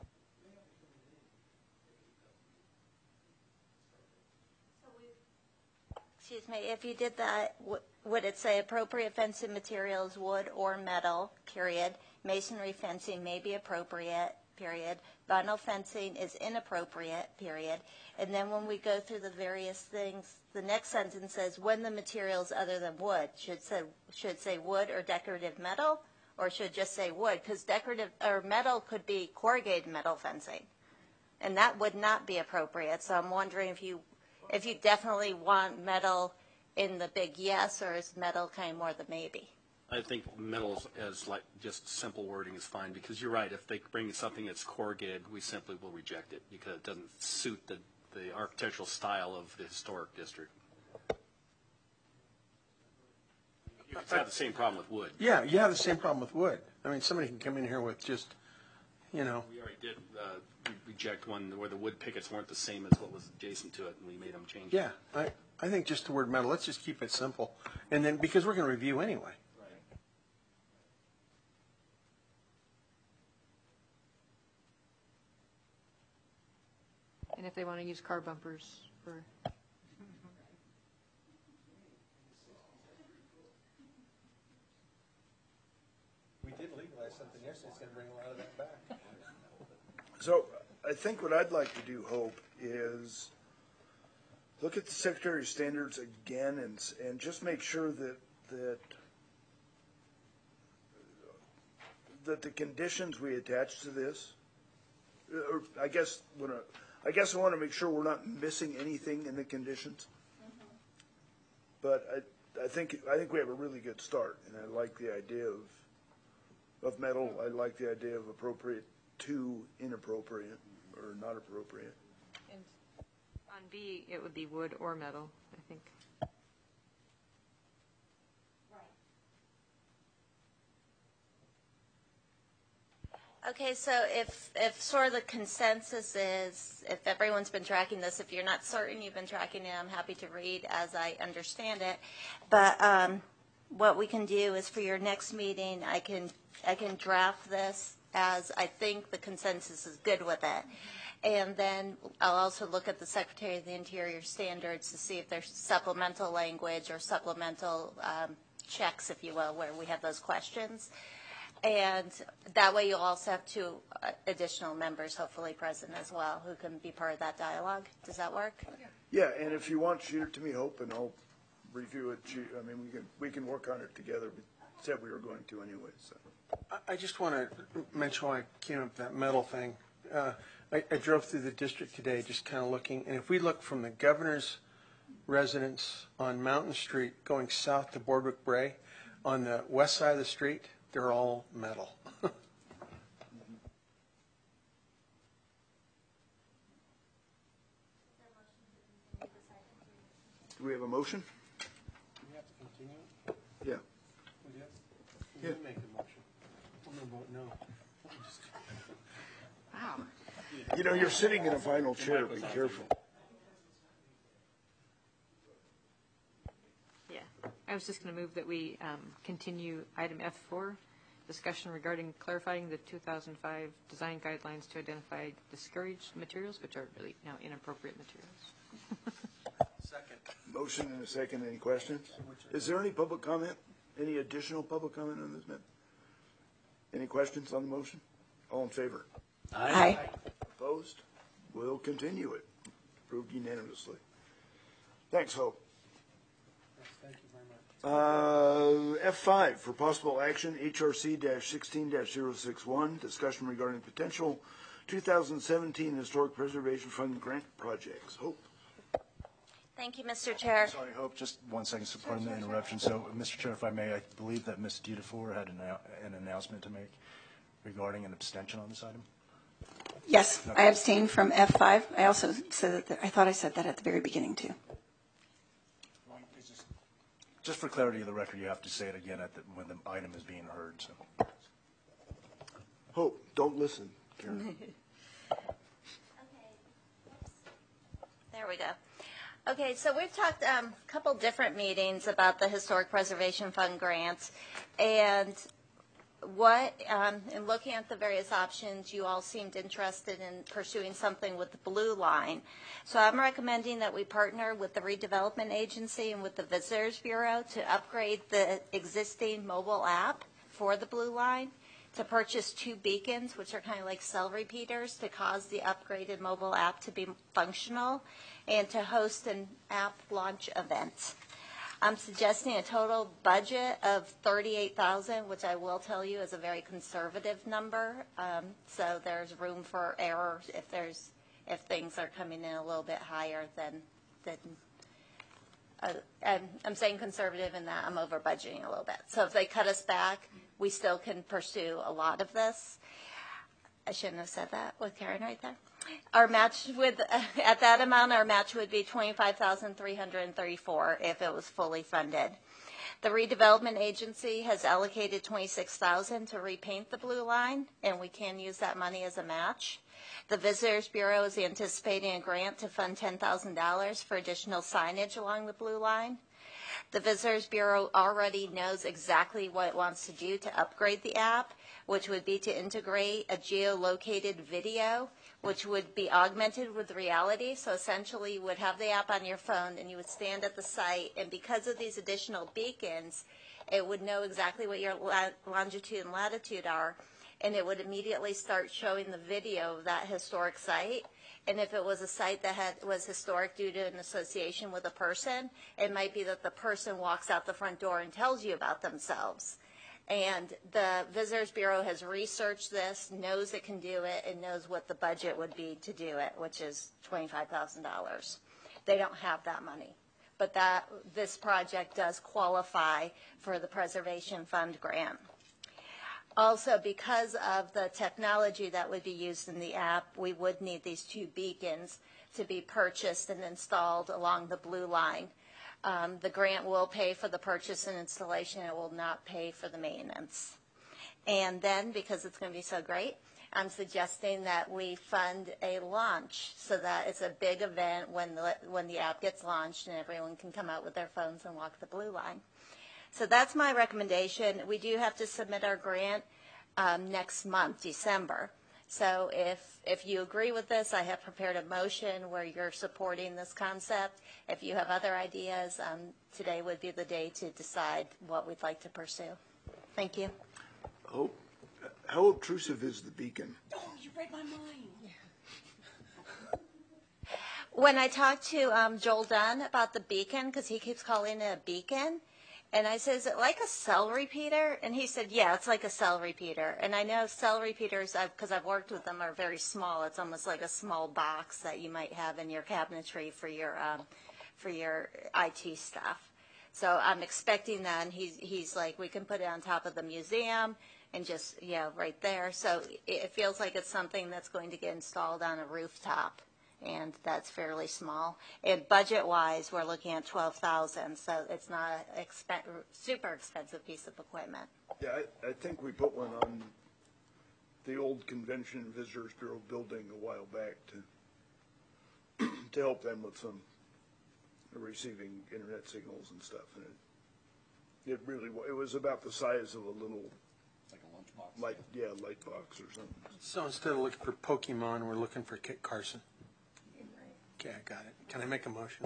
Speaker 4: Excuse me, if you did that, would it say appropriate fencing materials, wood or metal, period? Masonry fencing may be appropriate, period. Vinyl fencing is inappropriate, period. And then when we go through the various things, the next sentence says, when the materials other than wood, should say wood or decorative metal, or should just say wood? Because decorative, or metal could be corrugated metal fencing, and that would not be appropriate. So I'm wondering if you definitely want metal in the big yes, or is metal kind of more the maybe?
Speaker 9: I think metal as like just simple wording is fine, because you're right. If they bring something that's corrugated, we simply will reject it because it doesn't suit the architectural style of the historic district. You have the same problem with wood.
Speaker 7: Yeah, you have the same problem with wood. I mean, somebody can come in here with just, you know.
Speaker 9: We already did reject one where the wood pickets weren't the same as what was adjacent to it, and we made them change.
Speaker 7: Yeah, I think just the word metal, let's just keep it simple. And then, because we're going to review anyway.
Speaker 5: And if they want to use car bumpers for...
Speaker 7: We did legalize something yesterday, it's going to bring a lot of that back.
Speaker 1: So I think what I'd like to do, Hope, is look at the Secretary of Standards again and just make sure that the conditions we attach to this, or I guess I want to make sure we're not missing anything in the conditions. But I think we have a really good start, and I like the idea of metal. I like the idea of appropriate to inappropriate or not appropriate.
Speaker 5: And on B, it would be wood or metal, I think.
Speaker 4: Okay, so if sort of the consensus is, if everyone's been tracking this, if you're not certain you've been tracking it, I'm happy to read as I understand it. But what we can do is for your next meeting, I can draft this as I think the consensus is good with it. And then I'll also look at the Secretary of the Interior standards to see if there's supplemental language or supplemental checks, if you will, where we have those questions. And that way you'll also have two additional members hopefully present as well who can be part of that dialogue. Does that work?
Speaker 1: Yeah, and if you want, shoot it to me, Hope, and I'll review it. I mean, we can work on it together. We said we were going to anyway. So
Speaker 7: I just want to mention why I came up with that metal thing. I drove through the district today just kind of looking, and if we look from the governor's residence on Mountain Street going south to Boardwalk Bray, on the west side of the street, they're all metal.
Speaker 1: do we have a motion?
Speaker 7: Do we have to continue?
Speaker 1: Yeah.
Speaker 7: We do?
Speaker 1: Yeah.
Speaker 7: We make a motion. I'm going to vote no.
Speaker 5: Wow.
Speaker 1: You know, you're sitting in a vinyl chair. Be careful.
Speaker 5: Yeah. I was just going to move that we continue item F4, discussion regarding clarifying the 2005 design guidelines to identify discouraged materials, which are really now inappropriate materials.
Speaker 7: Second.
Speaker 1: Motion and a second. Any questions? Is there any public comment? Any additional public comment on this, man? Any questions on the motion? All in favor?
Speaker 3: Aye.
Speaker 1: Opposed? We'll continue it. Approved unanimously. Thanks, Hope.
Speaker 7: Thank you very much.
Speaker 1: F5 for possible action, HRC-16-061, discussion regarding potential 2017 Historic Preservation Fund grant projects. Hope.
Speaker 4: Thank you, Mr. Chair.
Speaker 11: Sorry, Hope, just 1 second, pardon the interruption. So, Mr. Chair, if I may, I believe that Ms. Dudafor had an announcement to make regarding an abstention on this item.
Speaker 3: Yes, I abstained from F5. I also said that, I thought I said that at the very beginning, too.
Speaker 11: Just for clarity of the record, you have to say it again when the item is being heard, so.
Speaker 1: Hope, don't listen, Karen.
Speaker 4: There we go. Okay, so we've talked a couple different meetings about the Historic Preservation Fund grants, and in looking at the various options, you all seemed interested in pursuing something with the Blue Line. So I'm recommending that we partner with the Redevelopment Agency and with the Visitors Bureau to upgrade the existing mobile app for the Blue Line, to purchase 2 beacons, which are kind of like cell repeaters, to cause the upgraded mobile app to be functional, and to host an app launch event. I'm suggesting a total budget of $38,000, which I will tell you is a very conservative number. So there's room for error if things are coming in a little bit higher than I'm saying conservative in that I'm over budgeting a little bit. So if they cut us back, we still can pursue a lot of this. I shouldn't have said that with Karen right there. Our match at that amount, our match would be $25,334 if it was fully funded. The Redevelopment Agency has allocated $26,000 to repaint the Blue Line, and we can use that money as a match. The Visitors Bureau is anticipating a grant to fund $10,000 for additional signage along the Blue Line. The Visitors Bureau already knows exactly what it wants to do to upgrade the app, which would be to integrate a geolocated video, which would be augmented with reality. So essentially you would have the app on your phone and you would stand at the site, and because of these additional beacons, it would know exactly what your longitude and latitude are, and it would immediately start showing the video of that historic site. And if it was a site that was historic due to an association with a person, it might be that the person walks out the front door and tells you about themselves. And the Visitors Bureau has researched this, knows it can do it, and knows what the budget would be to do it, which is $25,000. They don't have that money. But this project does qualify for the Preservation Fund grant. Also, because of the technology that would be used in the app, we would need these 2 beacons to be purchased and installed along the Blue Line. The grant will pay for the purchase and installation. It will not pay for the maintenance. And then, because it's going to be so great, I'm suggesting that we fund a launch so that it's a big event when the app gets launched and everyone can come out with their phones and walk the Blue Line. So that's my recommendation. We do have to submit our grant next month, December. So if you agree with this, I have prepared a motion where you're supporting this concept. If you have other ideas, today would be the day to decide what we'd like to pursue. Thank you.
Speaker 1: How obtrusive is the beacon?
Speaker 3: Oh, you read my mind.
Speaker 4: When I talked to Joel Dunn about the beacon, because he keeps calling it a beacon, and I said, is it like a cell repeater? And he said, yeah, it's like a cell repeater. And I know cell repeaters, because I've worked with them, are very small. It's almost like a small box that you might have in your cabinetry for your IT stuff. So I'm expecting that, and he's like, we can put it on top of the museum and just, right there. So it feels like it's something that's going to get installed on a rooftop. And that's fairly small. And budget-wise, we're looking at $12,000, so it's not a super expensive piece of equipment.
Speaker 1: Yeah, I think we put one on the old Convention and Visitors Bureau building a while back to help them with some receiving internet signals and stuff. And it was about the size of a little
Speaker 9: Like a lunchbox.
Speaker 1: Light box or something.
Speaker 7: So instead of looking for Pokemon, we're looking for Kit Carson. Okay, I got it. Can I make a motion?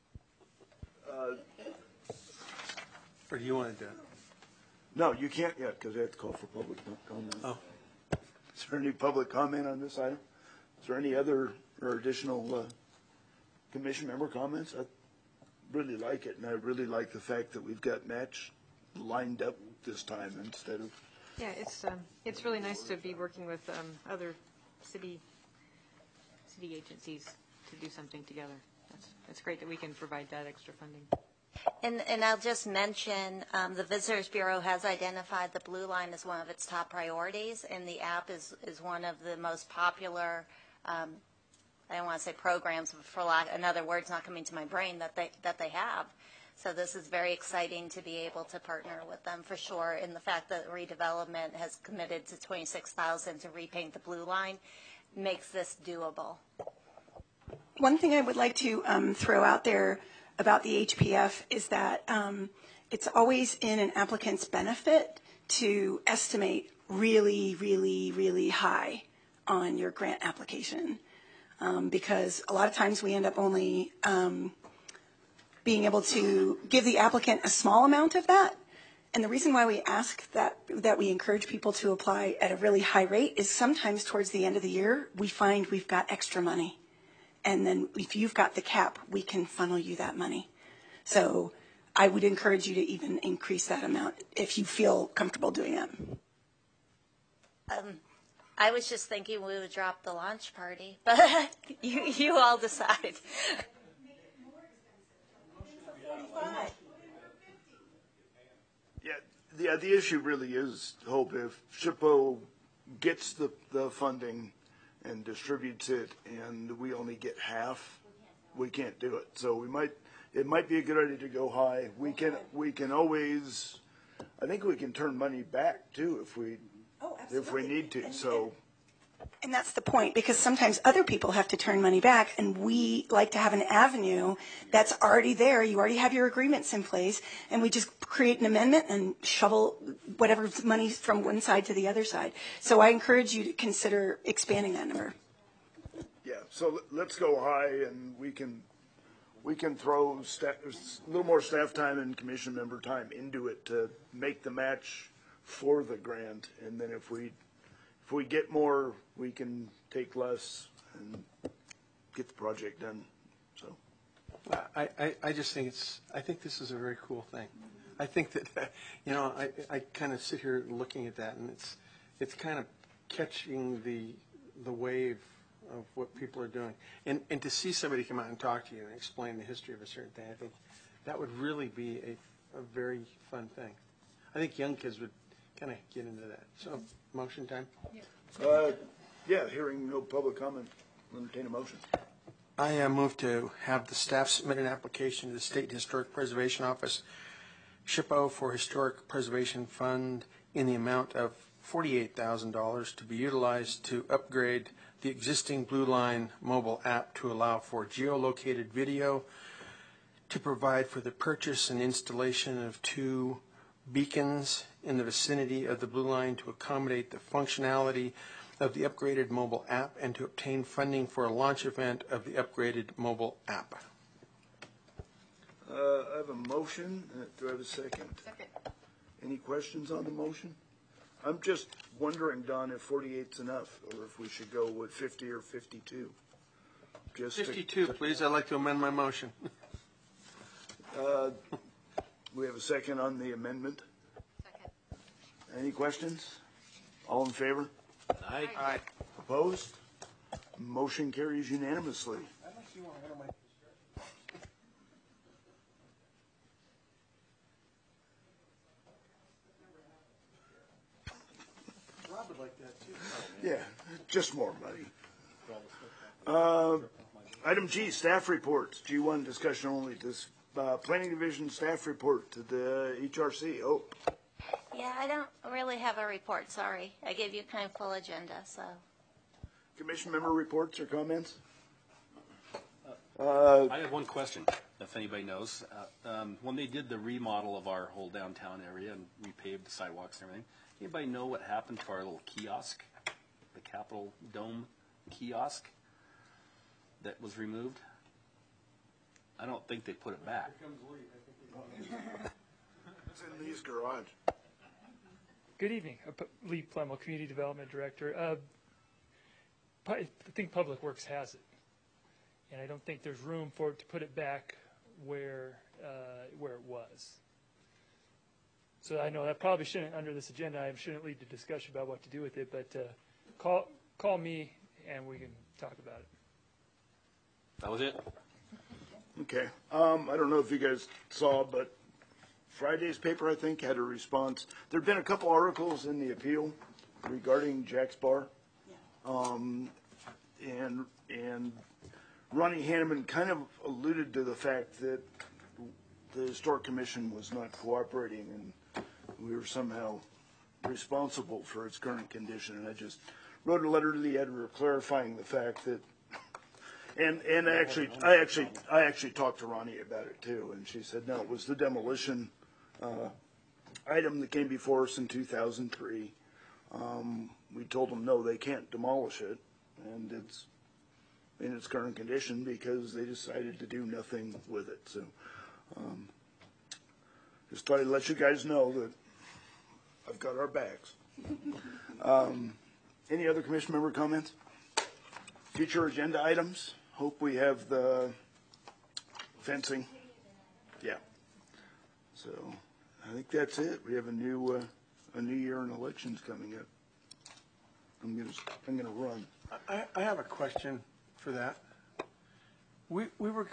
Speaker 7: Or do you want to do it?
Speaker 1: No, you can't yet, because I have to call for public comment.
Speaker 7: Oh.
Speaker 1: Is there any public comment on this item? Is there any other or additional commission member comments? I really like it, and I really like the fact that we've got match lined up this time instead of...
Speaker 5: Yeah, it's really nice to be working with other city agencies to do something together. It's great that we can provide that extra funding.
Speaker 4: And I'll just mention, the Visitors Bureau has identified the Blue Line as one of its top priorities, and the app is one of the most popular, I don't want to say programs, but for lack, another word's not coming to my brain, that they have. So this is very exciting to be able to partner with them for sure. And the fact that redevelopment has committed to $26,000 to repaint the Blue Line makes this doable.
Speaker 3: One thing I would like to throw out there about the HPF is that it's always in an applicant's benefit to estimate really, really, really high on your grant application, because a lot of times we end up only being able to give the applicant a small amount of that. And the reason why we ask that we encourage people to apply at a really high rate is sometimes towards the end of the year, we find we've got extra money. And then if you've got the cap, we can funnel you that money. So I would encourage you to even increase that amount if you feel comfortable doing that.
Speaker 4: I was just thinking we would drop the launch party, but you all decide.
Speaker 1: Yeah, the issue really is, Hope, if SHPO gets the funding and distributes it and we only get half, we can't do it. So it might be a good idea to go high. We can always, I think we can turn money back too if we need to.
Speaker 3: And that's the point, because sometimes other people have to turn money back, and we like to have an avenue that's already there. You already have your agreements in place, and we just create an amendment and shovel whatever money from one side to the other side. So I encourage you to consider expanding that number.
Speaker 1: Yeah, so let's go high, and we can throw a little more staff time and commission member time into it to make the match for the grant, and then if we get more, we can take less and get the project done. So,
Speaker 7: I just think I think this is a very cool thing. I think that, I kind of sit here looking at that, and it's kind of catching the wave of what people are doing. And to see somebody come out and talk to you and explain the history of a certain thing, I think that would really be a very fun thing. I think young kids would kind of get into that. So, motion time?
Speaker 1: Yeah, hearing no public comment, entertain a motion.
Speaker 7: I move to have the staff submit an application to the State Historic Preservation Office, SHPO, for Historic Preservation Fund in the amount of $48,000 to be utilized to upgrade the existing Blue Line mobile app to allow for geolocated video, to provide for the purchase and installation of 2 beacons in the vicinity of the Blue Line to accommodate the functionality of the upgraded mobile app, and to obtain funding for a launch event of the upgraded mobile app.
Speaker 1: I have a motion. Do I have a second?
Speaker 5: Second.
Speaker 1: Any questions on the motion? I'm just wondering, Don, if 48's enough, or if we should go with 50 or 52. Just
Speaker 7: 52, please. I'd like to amend my motion.
Speaker 1: We have a second on the amendment.
Speaker 5: Second.
Speaker 1: Any questions? All in favor?
Speaker 9: Aye.
Speaker 7: Aye.
Speaker 1: Opposed? Motion carries unanimously.
Speaker 7: Rob would like that too.
Speaker 1: Yeah, just more money. Item G, staff reports. G1, discussion only. This Planning Division staff report to the HRC. Oh.
Speaker 4: Yeah, I don't really have a report, sorry. I gave you kind of full agenda, so.
Speaker 1: Commission member reports or comments?
Speaker 9: I have one question, if anybody knows. When they did the remodel of our whole downtown area and repaved the sidewalks and everything, anybody know what happened to our little kiosk, the Capitol Dome kiosk that was removed? I don't think they put it back.
Speaker 1: It's in Lee's garage.
Speaker 12: Good evening. Lee Plemmel, Community Development Director. I think Public Works has it, and I don't think there's room for it to put it back where it was. So I know that probably shouldn't, under this agenda, I shouldn't lead to discussion about what to do with it, but call me and we can talk about it.
Speaker 9: That was it?
Speaker 1: Okay. I don't know if you guys saw, but Friday's paper, I think, had a response. There've been a couple articles in the Appeal regarding Jack's Bar. And Ronnie Hanneman kind of alluded to the fact that the Historic Commission was not cooperating and we were somehow responsible for its current condition. And I just wrote a letter to the editor clarifying the fact that, and I actually talked to Ronnie about it too, and she said, no, it was the demolition item that came before us in 2003. We told them, no, they can't demolish it, and it's in its current condition because they decided to do nothing with it. So just thought I'd let you guys know that I've got our backs. Any other commission member comments? Future agenda items? Hope we have the fencing. Yeah. So I think that's it. We have a new year and elections coming up. I'm gonna run.
Speaker 7: I have a question for that. We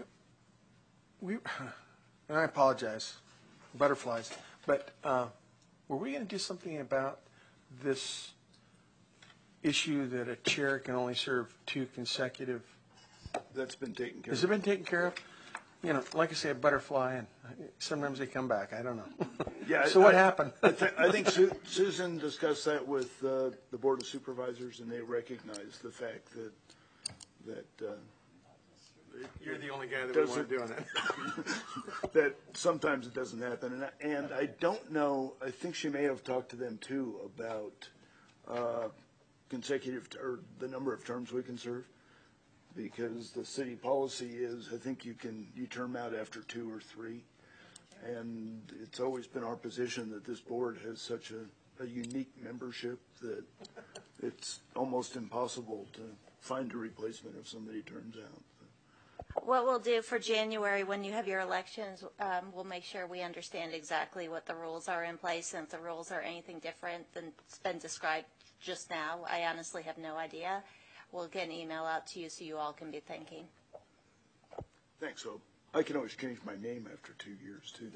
Speaker 7: and I apologize, butterflies, but were we going to do something about this issue that a chair can only serve 2 consecutive?
Speaker 1: That's been taken care of.
Speaker 7: Has it been taken care of? You know, like I say, a butterfly, and sometimes they come back. I don't know.
Speaker 1: Yeah.
Speaker 7: So what happened?
Speaker 1: I think Susan discussed that with the Board of Supervisors, and they recognized the fact that
Speaker 7: You're the only guy that would want to do it.
Speaker 1: that sometimes it doesn't happen. And I don't know, I think she may have talked to them too about consecutive, or the number of terms we can serve. Because the city policy is, I think you term out after 2 or 3. And it's always been our position that this board has such a unique membership that it's almost impossible to find a replacement if somebody turns out.
Speaker 4: What we'll do for January, when you have your elections, we'll make sure we understand exactly what the rules are in place, and if the rules are anything different than it's been described just now. I honestly have no idea. We'll get an email out to you so you all can be thinking.
Speaker 1: Thanks, Hope. I can always change my name after 2 years, too.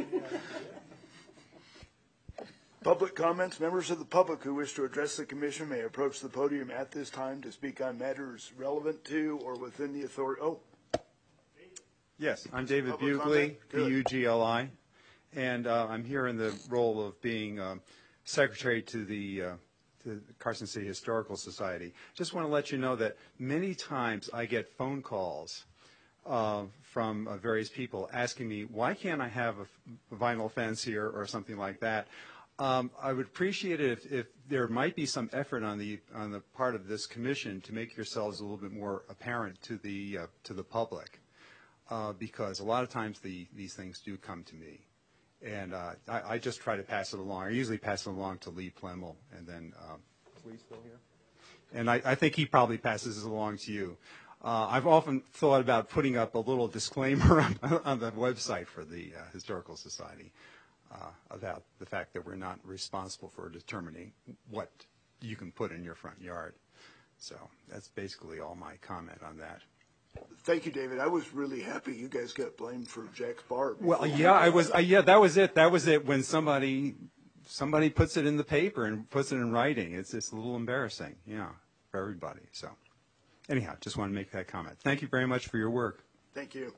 Speaker 1: Public comments. Members of the public who wish to address the commission may approach the podium at this time to speak on matters relevant to or within the authority. Oh.
Speaker 13: Yes, I'm David
Speaker 1: Public
Speaker 13: Bugli,
Speaker 1: comment?
Speaker 13: B-U-G-L-I, and I'm here in the role of being secretary to the Carson City Historical Society. Just want to let you know that many times I get phone calls from various people asking me, why can't I have a vinyl fence here or something like that? I would appreciate it if there might be some effort on the part of this commission to make yourselves a little bit more apparent to the public, because a lot of times these things do come to me. And I just try to pass it along. I usually pass it along to Lee Plemmel, and then is Lee still here? And I think he probably passes it along to you. I've often thought about putting up a little disclaimer on the website for the Historical Society about the fact that we're not responsible for determining what you can put in your front yard. So that's basically all my comment on that.
Speaker 1: Thank you, David. I was really happy you guys got blamed for Jack's Bar.
Speaker 13: Well, yeah, I was. Yeah, that was it. That was it. When somebody puts it in the paper and puts it in writing, it's a little embarrassing, for everybody. So, anyhow, just want to make that comment. Thank you very much for your work.
Speaker 1: Thank you.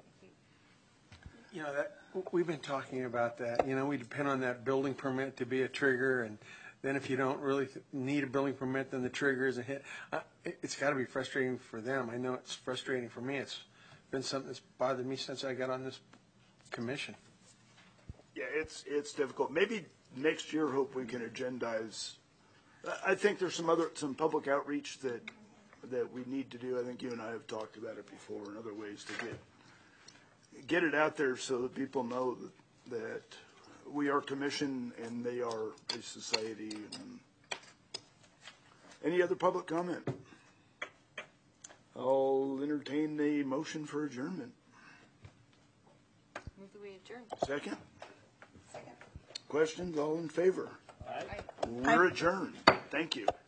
Speaker 7: We've been talking about that. We depend on that building permit to be a trigger, and then if you don't really need a building permit, then the trigger is a hit. It's got to be frustrating for them. I know it's frustrating for me. It's been something that's bothered me since I got on this commission.
Speaker 1: Yeah, it's difficult. Maybe next year, hope we can agendize. I think there's some public outreach that we need to do. I think you and I have talked about it before, and other ways to get it out there so that people know that we are commission and they are a society. And any other public comment? I'll entertain the motion for adjournment.
Speaker 5: Move that we adjourn.
Speaker 1: Second? Second. Questions? All in favor?
Speaker 3: Aye.
Speaker 1: We're adjourned. Thank you.